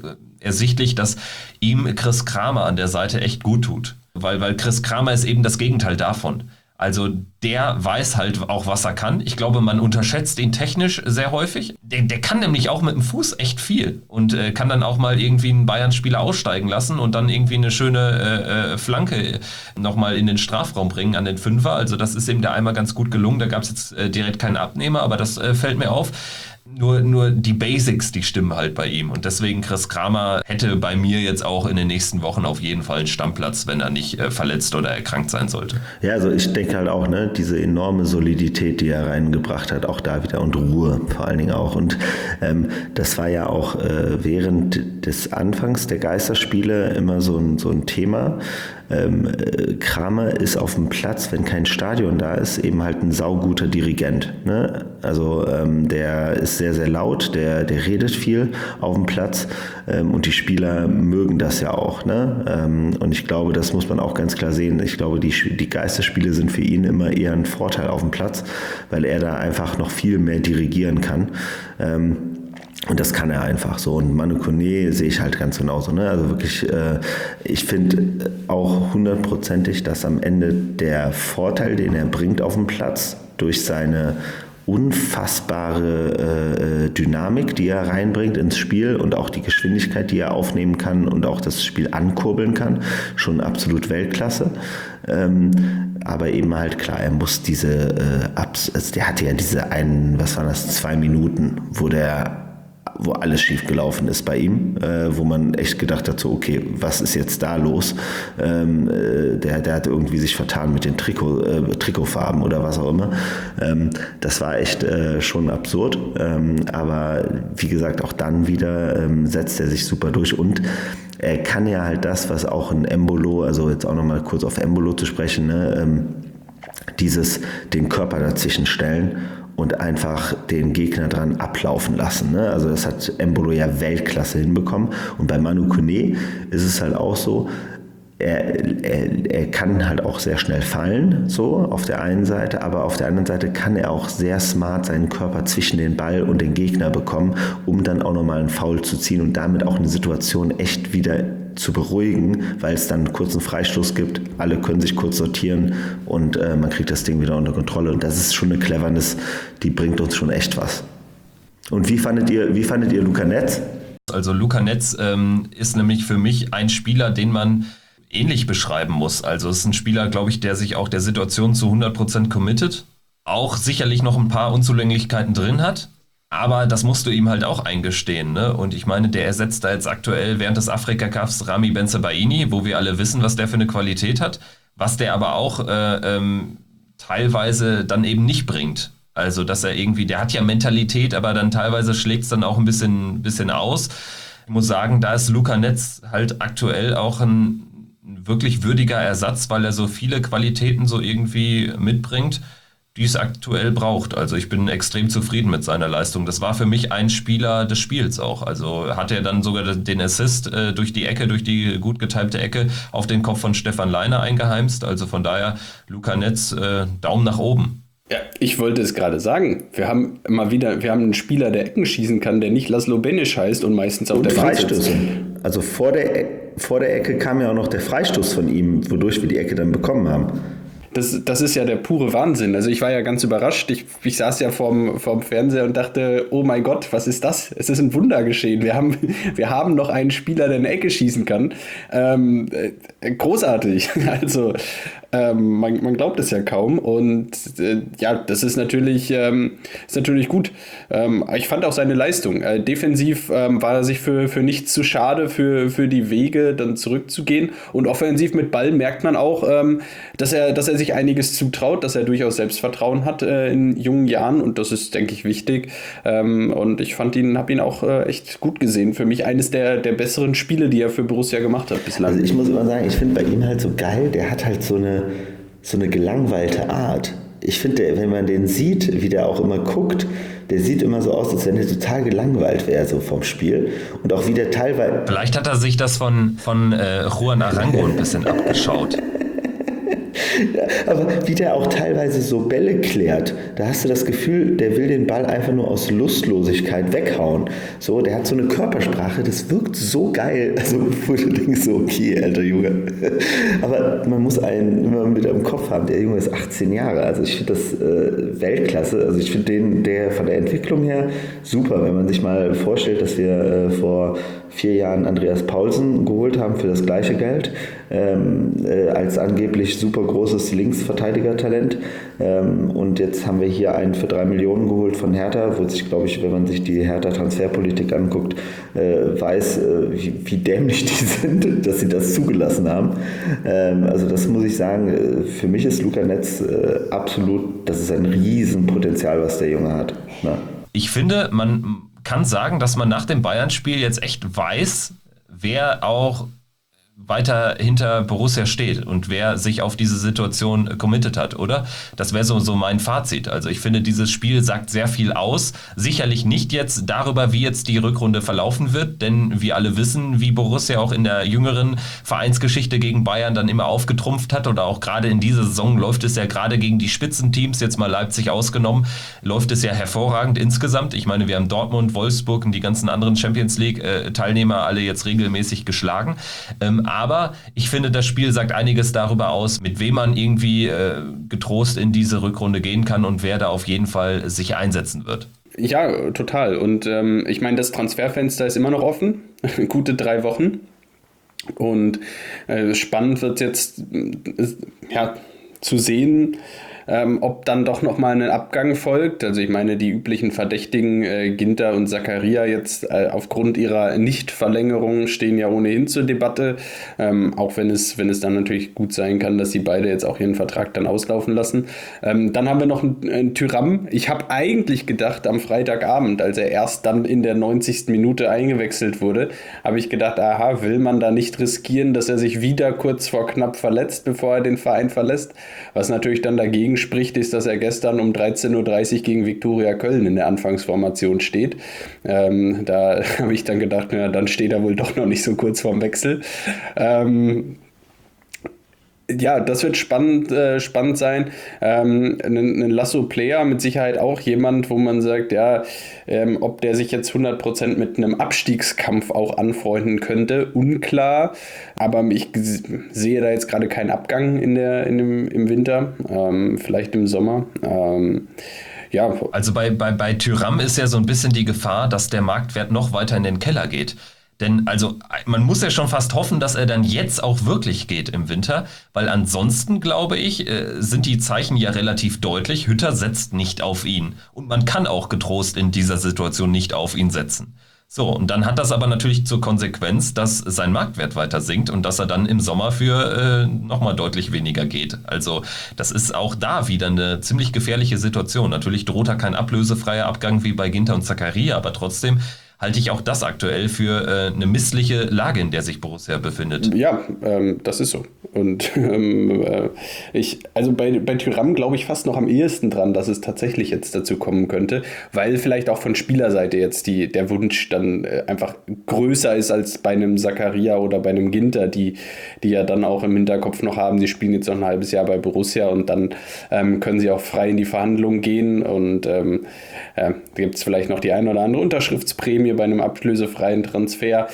ersichtlich, dass ihm Chris Kramer an der Seite echt gut tut. Weil, weil Chris Kramer ist eben das Gegenteil davon. Also der weiß halt auch, was er kann. Ich glaube, man unterschätzt ihn technisch sehr häufig. Der, der kann nämlich auch mit dem Fuß echt viel und äh, kann dann auch mal irgendwie einen Bayern-Spieler aussteigen lassen und dann irgendwie eine schöne äh, Flanke nochmal in den Strafraum bringen an den Fünfer. Also das ist ihm da einmal ganz gut gelungen. Da gab es jetzt äh, direkt keinen Abnehmer, aber das äh, fällt mir auf. Nur, nur die Basics, die stimmen halt bei ihm. Und deswegen Chris Kramer hätte bei mir jetzt auch in den nächsten Wochen auf jeden Fall einen Stammplatz, wenn er nicht äh, verletzt oder erkrankt sein sollte. Ja, also ich denke halt auch, ne, diese enorme Solidität, die er reingebracht hat, auch da wieder und Ruhe vor allen Dingen auch. Und ähm, das war ja auch äh, während des Anfangs der Geisterspiele immer so ein, so ein Thema. Ähm, Kramer ist auf dem Platz, wenn kein Stadion da ist, eben halt ein sauguter Dirigent. Ne? Also ähm, der ist sehr, sehr laut, der, der redet viel auf dem Platz ähm, und die Spieler mögen das ja auch. Ne? Ähm, und ich glaube, das muss man auch ganz klar sehen. Ich glaube, die, die Geisterspiele sind für ihn immer eher ein Vorteil auf dem Platz, weil er da einfach noch viel mehr dirigieren kann. Ähm, Und das kann er einfach so. Und Manu Kone sehe ich halt ganz genauso. Ne? Also wirklich, äh, ich finde auch hundertprozentig, dass am Ende der Vorteil, den er bringt auf dem Platz, durch seine unfassbare äh, Dynamik, die er reinbringt ins Spiel und auch die Geschwindigkeit, die er aufnehmen kann und auch das Spiel ankurbeln kann, schon absolut Weltklasse. Ähm, aber eben halt klar, er muss diese, äh, Abs- also der hatte ja diese einen, was waren das, zwei Minuten, wo der wo alles schief gelaufen ist bei ihm, äh, wo man echt gedacht hat, so okay, was ist jetzt da los? Ähm, äh, der, der hat irgendwie sich vertan mit den Trikot, äh, Trikotfarben oder was auch immer. Ähm, das war echt äh, schon absurd, ähm, aber wie gesagt, auch dann wieder ähm, setzt er sich super durch und er kann ja halt das, was auch ein Embolo, also jetzt auch nochmal kurz auf Embolo zu sprechen, ne, ähm, dieses den Körper dazwischen stellen und einfach den Gegner dran ablaufen lassen. Ne? Also das hat Embolo ja Weltklasse hinbekommen. Und bei Manu Kone ist es halt auch so, er, er, er kann halt auch sehr schnell fallen, so auf der einen Seite, aber auf der anderen Seite kann er auch sehr smart seinen Körper zwischen den Ball und den Gegner bekommen, um dann auch nochmal einen Foul zu ziehen und damit auch eine Situation echt wieder zu beruhigen, weil es dann einen kurzen Freistoß gibt, alle können sich kurz sortieren und äh, man kriegt das Ding wieder unter Kontrolle und das ist schon eine Cleverness, die bringt uns schon echt was. Und wie fandet ihr, wie fandet ihr Luca Netz? Also Luca Netz ähm, ist nämlich für mich ein Spieler, den man ähnlich beschreiben muss. Also es ist ein Spieler, glaube ich, der sich auch der Situation zu hundert Prozent committet, auch sicherlich noch ein paar Unzulänglichkeiten drin hat. Aber das musst du ihm halt auch eingestehen, ne? Und ich meine, der ersetzt da jetzt aktuell während des Afrika-Cups Rami Bensebaini, wo wir alle wissen, was der für eine Qualität hat, was der aber auch äh, ähm, teilweise dann eben nicht bringt. Also, dass er irgendwie, der hat ja Mentalität, aber dann teilweise schlägt es dann auch ein bisschen, bisschen aus. Ich muss sagen, da ist Luca Netz halt aktuell auch ein wirklich würdiger Ersatz, weil er so viele Qualitäten so irgendwie mitbringt, die es aktuell braucht. Also ich bin extrem zufrieden mit seiner Leistung. Das war für mich ein Spieler des Spiels auch. Also hat er dann sogar den Assist äh, durch die Ecke, durch die gut getimte Ecke auf den Kopf von Stefan Leiner eingeheimst. Also von daher, Luca Netz, äh, Daumen nach oben. Ja, ich wollte es gerade sagen. Wir haben mal wieder, wir haben einen Spieler, der Ecken schießen kann, der nicht Laszlo Benisch heißt und meistens auf und der Bank sitzt. Also vor der, vor der Ecke kam ja auch noch der Freistoß von ihm, wodurch wir die Ecke dann bekommen haben. Das, das ist ja der pure Wahnsinn. Also ich war ja ganz überrascht. Ich, ich saß ja vorm, vorm Fernseher und dachte, oh mein Gott, was ist das? Es ist ein Wunder geschehen. Wir haben, wir haben noch einen Spieler, der eine Ecke schießen kann. Ähm, äh, großartig. Also ähm, man, man glaubt es ja kaum. Und äh, ja, das ist natürlich, ähm, ist natürlich gut. Ähm, ich fand auch seine Leistung. Äh, defensiv ähm, war er sich für, für nichts zu schade, für, für die Wege dann zurückzugehen. Und offensiv mit Ball merkt man auch, ähm, dass er, dass er sich einiges zutraut, dass er durchaus Selbstvertrauen hat äh, in jungen Jahren und das ist, denke ich, wichtig. Ähm, und ich fand ihn, habe ihn auch äh, echt gut gesehen. Für mich eines der, der besseren Spiele, die er für Borussia gemacht hat bislang. Also ich muss immer sagen, ich finde bei ihm halt so geil, der hat halt so eine, so eine gelangweilte Art. Ich finde, wenn man den sieht, wie der auch immer guckt, der sieht immer so aus, als wenn er total gelangweilt wäre, so vom Spiel. Und auch wie der teilweise... Vielleicht hat er sich das von, von äh, Juan Arango ein bisschen abgeschaut. Ja, aber wie der auch teilweise so Bälle klärt, da hast du das Gefühl, der will den Ball einfach nur aus Lustlosigkeit weghauen. So, der hat so eine Körpersprache, das wirkt so geil. Also, wo du denkst, so, okay, alter Junge. Aber man muss einen immer wieder im Kopf haben, der Junge ist achtzehn Jahre. Also, ich finde das äh, Weltklasse. Also, ich finde den, der von der Entwicklung her super, wenn man sich mal vorstellt, dass wir äh, vor vier Jahren Andreas Paulsen geholt haben für das gleiche Geld, ähm, äh, als angeblich super großes Linksverteidiger-Talent. Ähm, und jetzt haben wir hier einen für drei Millionen geholt von Hertha, wo sich, glaube ich, wenn man sich die Hertha-Transferpolitik anguckt, äh, weiß, äh, wie, wie dämlich die sind, dass sie das zugelassen haben. Ähm, also das muss ich sagen, äh, für mich ist Luca Netz äh, absolut, das ist ein Riesenpotenzial, was der Junge hat. Na? Ich finde, man kann sagen, dass man nach dem Bayern-Spiel jetzt echt weiß, wer auch weiter hinter Borussia steht und wer sich auf diese Situation committed hat, oder? Das wäre so, so mein Fazit. Also ich finde, dieses Spiel sagt sehr viel aus. Sicherlich nicht jetzt darüber, wie jetzt die Rückrunde verlaufen wird, denn wir alle wissen, wie Borussia auch in der jüngeren Vereinsgeschichte gegen Bayern dann immer aufgetrumpft hat, oder auch gerade in dieser Saison läuft es ja gerade gegen die Spitzenteams, jetzt mal Leipzig ausgenommen, läuft es ja hervorragend insgesamt. Ich meine, wir haben Dortmund, Wolfsburg und die ganzen anderen Champions League-Teilnehmer alle jetzt regelmäßig geschlagen. Ähm, Aber ich finde, das Spiel sagt einiges darüber aus, mit wem man irgendwie äh, getrost in diese Rückrunde gehen kann und wer da auf jeden Fall sich einsetzen wird. Ja, total. Und ähm, ich meine, das Transferfenster ist immer noch offen. Gute drei Wochen. Und äh, spannend wird jetzt äh, ja, zu sehen, Ähm, ob dann doch nochmal ein Abgang folgt. Also ich meine, die üblichen Verdächtigen äh, Ginter und Zakaria jetzt äh, aufgrund ihrer Nichtverlängerung stehen ja ohnehin zur Debatte, ähm, auch wenn es, wenn es dann natürlich gut sein kann, dass sie beide jetzt auch ihren Vertrag dann auslaufen lassen. Ähm, dann haben wir noch einen, einen Thuram. Ich habe eigentlich gedacht, am Freitagabend, als er erst dann in der neunzigsten Minute eingewechselt wurde, habe ich gedacht, aha, will man da nicht riskieren, dass er sich wieder kurz vor knapp verletzt, bevor er den Verein verlässt, was natürlich dann dagegen spricht, ist, dass er gestern um dreizehn Uhr dreißig gegen Viktoria Köln in der Anfangsformation steht. Ähm, da habe ich dann gedacht, na, dann steht er wohl doch noch nicht so kurz vorm Wechsel. Ähm, Ja, das wird spannend, äh, spannend sein. Ähm, ein, ein Lasso-Player mit Sicherheit auch jemand, wo man sagt, ja, ähm, ob der sich jetzt hundert Prozent mit einem Abstiegskampf auch anfreunden könnte, unklar. Aber ich g- sehe da jetzt gerade keinen Abgang in der, in dem, im Winter, ähm, vielleicht im Sommer. Ähm, ja. Also bei, bei, bei Thuram ist ja so ein bisschen die Gefahr, dass der Marktwert noch weiter in den Keller geht. Denn also man muss ja schon fast hoffen, dass er dann jetzt auch wirklich geht im Winter, weil ansonsten, glaube ich, äh, sind die Zeichen ja relativ deutlich. Hütter setzt nicht auf ihn und man kann auch getrost in dieser Situation nicht auf ihn setzen. So, und dann hat das aber natürlich zur Konsequenz, dass sein Marktwert weiter sinkt und dass er dann im Sommer für äh, nochmal deutlich weniger geht. Also das ist auch da wieder eine ziemlich gefährliche Situation. Natürlich droht da kein ablösefreier Abgang wie bei Ginter und Zakaria, aber trotzdem halte ich auch das aktuell für äh, eine missliche Lage, in der sich Borussia befindet. Ja, ähm, das ist so. Und ähm, äh, ich, also bei, bei Thuram glaube ich fast noch am ehesten dran, dass es tatsächlich jetzt dazu kommen könnte, weil vielleicht auch von Spielerseite jetzt die, der Wunsch dann äh, einfach größer ist als bei einem Zakaria oder bei einem Ginter, die, die ja dann auch im Hinterkopf noch haben, sie spielen jetzt noch ein halbes Jahr bei Borussia und dann ähm, können sie auch frei in die Verhandlungen gehen und ähm, äh, gibt es vielleicht noch die ein oder andere Unterschriftsprämie bei einem ablösefreien Transfer.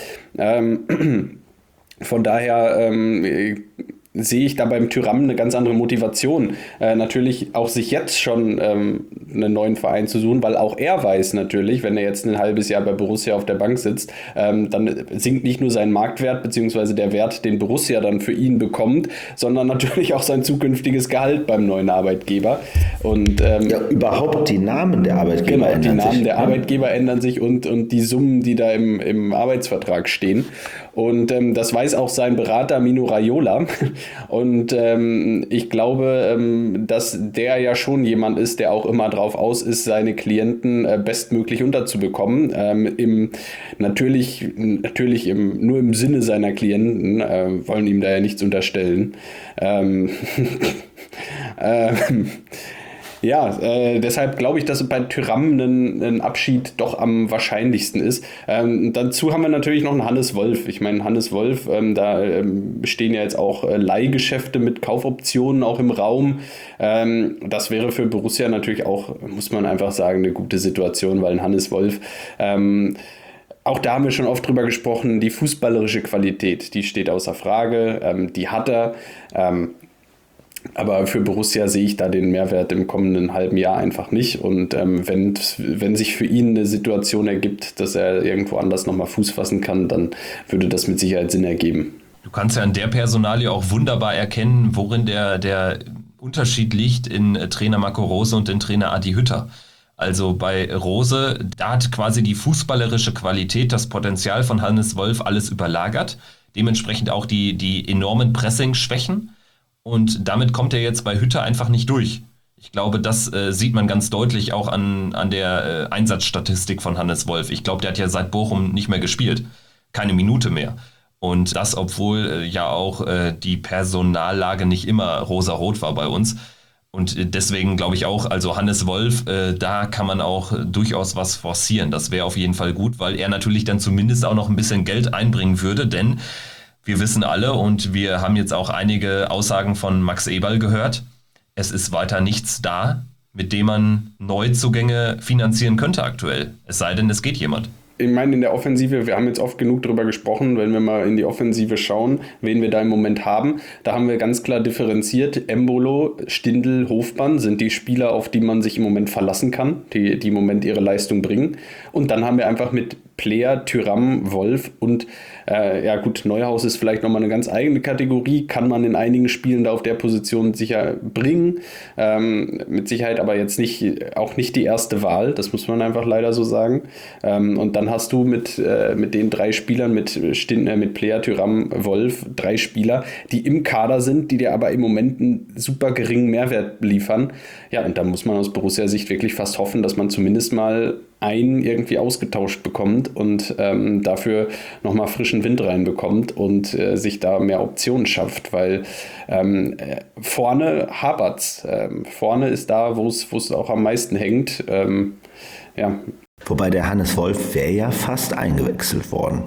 Ähm, von daher ähm, sehe ich da beim Thuram eine ganz andere Motivation, äh, natürlich auch sich jetzt schon ähm, einen neuen Verein zu suchen, weil auch er weiß natürlich, wenn er jetzt ein halbes Jahr bei Borussia auf der Bank sitzt, ähm, dann sinkt nicht nur sein Marktwert beziehungsweise der Wert, den Borussia dann für ihn bekommt, sondern natürlich auch sein zukünftiges Gehalt beim neuen Arbeitgeber. Und ähm, ja, überhaupt die Namen der Arbeitgeber genau, ändern die Namen sich. der Arbeitgeber ändern sich und, und die Summen, die da im, im Arbeitsvertrag stehen. Und ähm, das weiß auch sein Berater Mino Raiola. Und ähm, ich glaube, ähm, dass der ja schon jemand ist, der auch immer drauf aus ist, seine Klienten äh, bestmöglich unterzubekommen. Ähm, im, natürlich natürlich im, nur im Sinne seiner Klienten, äh, wollen ihm da ja nichts unterstellen. Ähm, ähm, Ja, äh, deshalb glaube ich, dass bei Thuram ein, ein Abschied doch am wahrscheinlichsten ist. Ähm, dazu haben wir natürlich noch einen Hannes Wolf. Ich meine, Hannes Wolf, ähm, da ähm, stehen ja jetzt auch äh, Leihgeschäfte mit Kaufoptionen auch im Raum. Ähm, das wäre für Borussia natürlich auch, muss man einfach sagen, eine gute Situation, weil ein Hannes Wolf... Ähm, Auch da haben wir schon oft drüber gesprochen, die fußballerische Qualität, die steht außer Frage, ähm, die hat er. Ähm, aber für Borussia sehe ich da den Mehrwert im kommenden halben Jahr einfach nicht. Und ähm, wenn, wenn sich für ihn eine Situation ergibt, dass er irgendwo anders nochmal Fuß fassen kann, dann würde das mit Sicherheit Sinn ergeben. Du kannst ja an der Personalie auch wunderbar erkennen, worin der, der Unterschied liegt in Trainer Marco Rose und in Trainer Adi Hütter. Also bei Rose, da hat quasi die fußballerische Qualität, das Potenzial von Hannes Wolf alles überlagert. Dementsprechend auch die, die enormen Pressing-Schwächen. Und damit kommt er jetzt bei Hütter einfach nicht durch. Ich glaube, das äh, sieht man ganz deutlich auch an, an der äh, Einsatzstatistik von Hannes Wolf. Ich glaube, der hat ja seit Bochum nicht mehr gespielt. Keine Minute mehr. Und das, obwohl äh, ja auch äh, die Personallage nicht immer rosa-rot war bei uns. Und deswegen glaube ich auch, also Hannes Wolf, äh, da kann man auch durchaus was forcieren. Das wäre auf jeden Fall gut, weil er natürlich dann zumindest auch noch ein bisschen Geld einbringen würde, denn wir wissen alle und wir haben jetzt auch einige Aussagen von Max Eberl gehört, es ist weiter nichts da, mit dem man Neuzugänge finanzieren könnte aktuell. Es sei denn, es geht jemand. Ich meine, in der Offensive, wir haben jetzt oft genug drüber gesprochen, wenn wir mal in die Offensive schauen, wen wir da im Moment haben. Da haben wir ganz klar differenziert. Embolo, Stindl, Hofmann sind die Spieler, auf die man sich im Moment verlassen kann, die, die im Moment ihre Leistung bringen. Und dann haben wir einfach mit Player, Thuram, Wolf und äh, ja gut, Neuhaus ist vielleicht nochmal eine ganz eigene Kategorie, kann man in einigen Spielen da auf der Position sicher bringen. Ähm, mit Sicherheit aber jetzt nicht, auch nicht die erste Wahl, das muss man einfach leider so sagen. Ähm, und dann hast du mit, äh, mit den drei Spielern, mit, Stindl, äh, mit Player, Thuram, Wolf, drei Spieler, die im Kader sind, die dir aber im Moment einen super geringen Mehrwert liefern. Ja, und da muss man aus Borussia-Sicht wirklich fast hoffen, dass man zumindest mal einen irgendwie ausgetauscht bekommt und ähm, dafür nochmal frischen Wind reinbekommt und äh, sich da mehr Optionen schafft, weil ähm, vorne hapert's. Ähm, vorne ist da, wo es auch am meisten hängt. Ähm, ja. Wobei der Hannes Wolf wäre ja fast eingewechselt worden.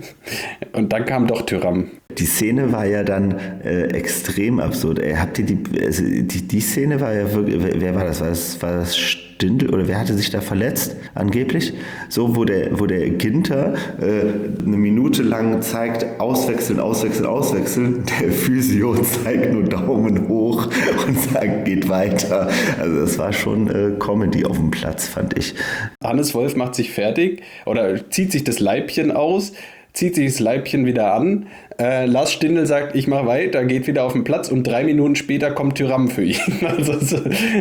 Und dann kam doch Thuram. Die Szene war ja dann äh, extrem absurd. Ey, habt ihr die, also die, die Szene war ja wirklich, wer war das? War das, war das Stindl oder wer hatte sich da verletzt angeblich? So, wo der, wo der Ginter äh, eine Minute lang zeigt, auswechseln, auswechseln, auswechseln. Der Physio zeigt nur Daumen hoch und sagt, geht weiter. Also das war schon äh, Comedy auf dem Platz, fand ich. Hannes Wolf macht sich fertig oder zieht sich das Leibchen aus, zieht sich das Leibchen wieder an. Äh, Lars Stindl sagt, ich mache weiter, geht wieder auf den Platz und drei Minuten später kommt Thuram für ihn. Also, so,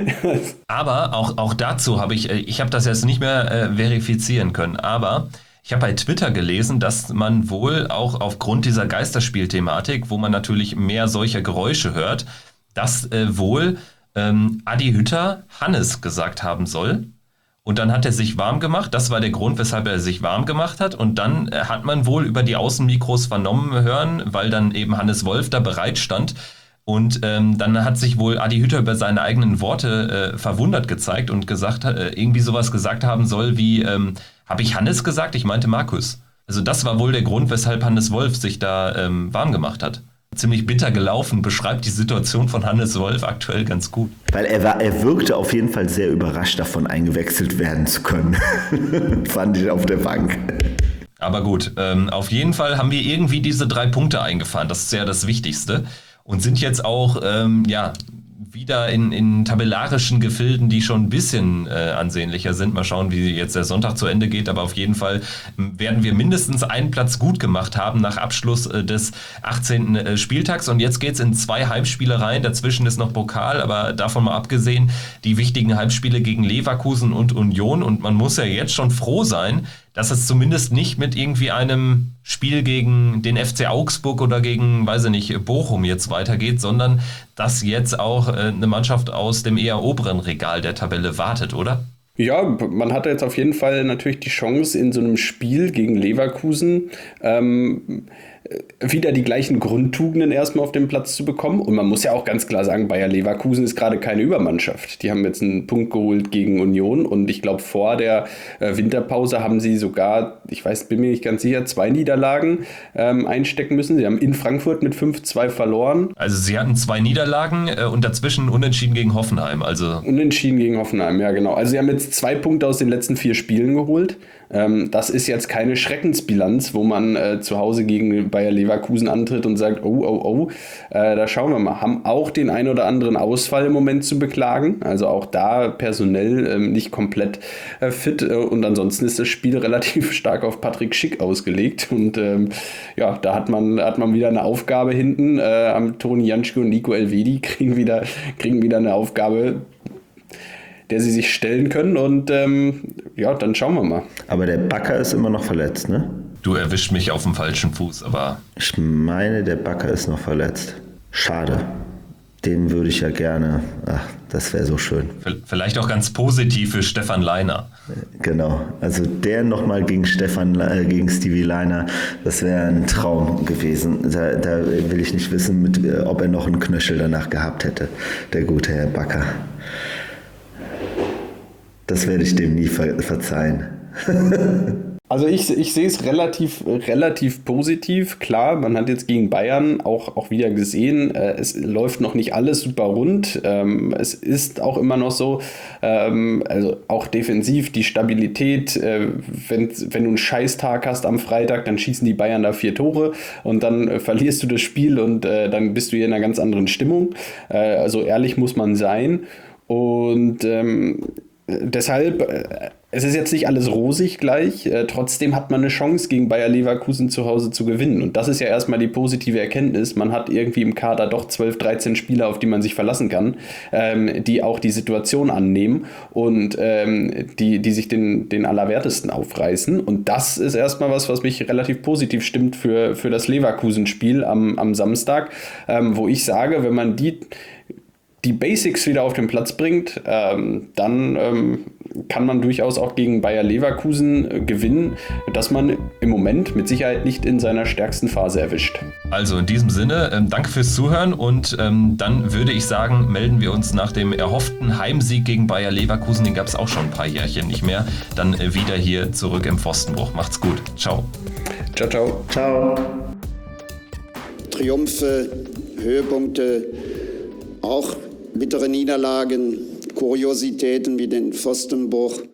aber auch, auch dazu habe ich, ich habe das jetzt nicht mehr äh, verifizieren können, aber ich habe bei Twitter gelesen, dass man wohl auch aufgrund dieser Geisterspielthematik, wo man natürlich mehr solcher Geräusche hört, dass äh, wohl ähm, Adi Hütter Hannes gesagt haben soll. Und dann hat er sich warm gemacht. Das war der Grund, weshalb er sich warm gemacht hat. Und dann hat man wohl über die Außenmikros vernommen hören, weil dann eben Hannes Wolf da bereit stand. Und ähm, dann hat sich wohl Adi Hütter über seine eigenen Worte äh, verwundert gezeigt und gesagt, äh, irgendwie sowas gesagt haben soll wie, ähm, habe ich Hannes gesagt? Ich meinte Markus. Also das war wohl der Grund, weshalb Hannes Wolf sich da ähm, warm gemacht hat. Ziemlich bitter gelaufen, beschreibt die Situation von Hannes Wolf aktuell ganz gut. Weil er war, er wirkte auf jeden Fall sehr überrascht davon, eingewechselt werden zu können. Fand ich auf der Bank. Aber gut, ähm, auf jeden Fall haben wir irgendwie diese drei Punkte eingefahren. Das ist ja das Wichtigste. Und sind jetzt auch, ähm, ja, wieder in, in tabellarischen Gefilden, die schon ein bisschen äh, ansehnlicher sind. Mal schauen, wie jetzt der Sonntag zu Ende geht. Aber auf jeden Fall werden wir mindestens einen Platz gut gemacht haben nach Abschluss äh, des achtzehnten Äh, Spieltags. Und jetzt geht's in zwei Heimspiele rein. Dazwischen ist noch Pokal, aber davon mal abgesehen, die wichtigen Heimspiele gegen Leverkusen und Union. Und man muss ja jetzt schon froh sein, dass es zumindest nicht mit irgendwie einem Spiel gegen den F C Augsburg oder gegen, weiß ich nicht, Bochum jetzt weitergeht, sondern dass jetzt auch äh, eine Mannschaft aus dem eher oberen Regal der Tabelle wartet, oder? Ja, man hatte jetzt auf jeden Fall natürlich die Chance in so einem Spiel gegen Leverkusen, ähm, wieder die gleichen Grundtugenden erstmal auf den Platz zu bekommen. Und man muss ja auch ganz klar sagen, Bayer Leverkusen ist gerade keine Übermannschaft. Die haben jetzt einen Punkt geholt gegen Union und ich glaube, vor der äh, Winterpause haben sie sogar, ich weiß, bin mir nicht ganz sicher, zwei Niederlagen ähm, einstecken müssen. Sie haben in Frankfurt mit fünf zwei verloren. Also sie hatten zwei Niederlagen äh, und dazwischen unentschieden gegen Hoffenheim. Also Unentschieden gegen Hoffenheim, ja genau. Also sie haben jetzt zwei Punkte aus den letzten vier Spielen geholt. Ähm, das ist jetzt keine Schreckensbilanz, wo man äh, zu Hause gegen Bayer Leverkusen antritt und sagt, oh, oh, oh, äh, da schauen wir mal. Haben auch den ein oder anderen Ausfall im Moment zu beklagen. Also auch da personell ähm, nicht komplett äh, fit. Äh, und ansonsten ist das Spiel relativ stark auf Patrick Schick ausgelegt. Und ähm, ja, da hat man, hat man wieder eine Aufgabe hinten. Äh, am Toni Janschke und Nico Elvedi kriegen wieder, kriegen wieder eine Aufgabe, der sie sich stellen können. Und ähm, ja, dann schauen wir mal. Aber der Bakker ist immer noch verletzt, ne? du erwischt mich auf dem falschen Fuß, aber... Ich meine, der Bakker ist noch verletzt. Schade. Den würde ich ja gerne... Ach, das wäre so schön. Vielleicht auch ganz positiv für Stefan Leiner. Genau. Also der nochmal gegen Stefan, äh, gegen Stevie Leiner, das wäre ein Traum gewesen. Da, da will ich nicht wissen, mit, äh, ob er noch einen Knöchel danach gehabt hätte, der gute Herr Bakker. Das werde ich dem nie ver- verzeihen. Also ich, ich sehe es relativ, relativ positiv. Klar, man hat jetzt gegen Bayern auch, auch wieder gesehen, äh, es läuft noch nicht alles super rund. Ähm, es ist auch immer noch so, ähm, also auch defensiv die Stabilität. Äh, wenn, wenn du einen Scheißtag hast am Freitag, dann schießen die Bayern da vier Tore und dann äh, verlierst du das Spiel und äh, dann bist du hier in einer ganz anderen Stimmung. Äh, also ehrlich muss man sein. Und ähm, deshalb, äh, es ist jetzt nicht alles rosig gleich, äh, trotzdem hat man eine Chance, gegen Bayer Leverkusen zu Hause zu gewinnen. Und das ist ja erstmal die positive Erkenntnis. Man hat irgendwie im Kader doch zwölf, dreizehn Spieler, auf die man sich verlassen kann, ähm, die auch die Situation annehmen und ähm, die, die sich den, den Allerwertesten aufreißen. Und das ist erstmal was, was mich relativ positiv stimmt für, für das Leverkusen-Spiel am, am Samstag, ähm, wo ich sage, wenn man die... die Basics wieder auf den Platz bringt, ähm, dann ähm, kann man durchaus auch gegen Bayer Leverkusen äh, gewinnen, dass man im Moment mit Sicherheit nicht in seiner stärksten Phase erwischt. Also in diesem Sinne, ähm, danke fürs Zuhören und ähm, dann würde ich sagen, melden wir uns nach dem erhofften Heimsieg gegen Bayer Leverkusen, den gab es auch schon ein paar Jährchen nicht mehr, dann äh, wieder hier zurück im Pfostenbruch. Macht's gut. Ciao. Ciao, ciao. Ciao. Triumphe, Höhepunkte, auch bittere Niederlagen, Kuriositäten wie den Pfostenbruch.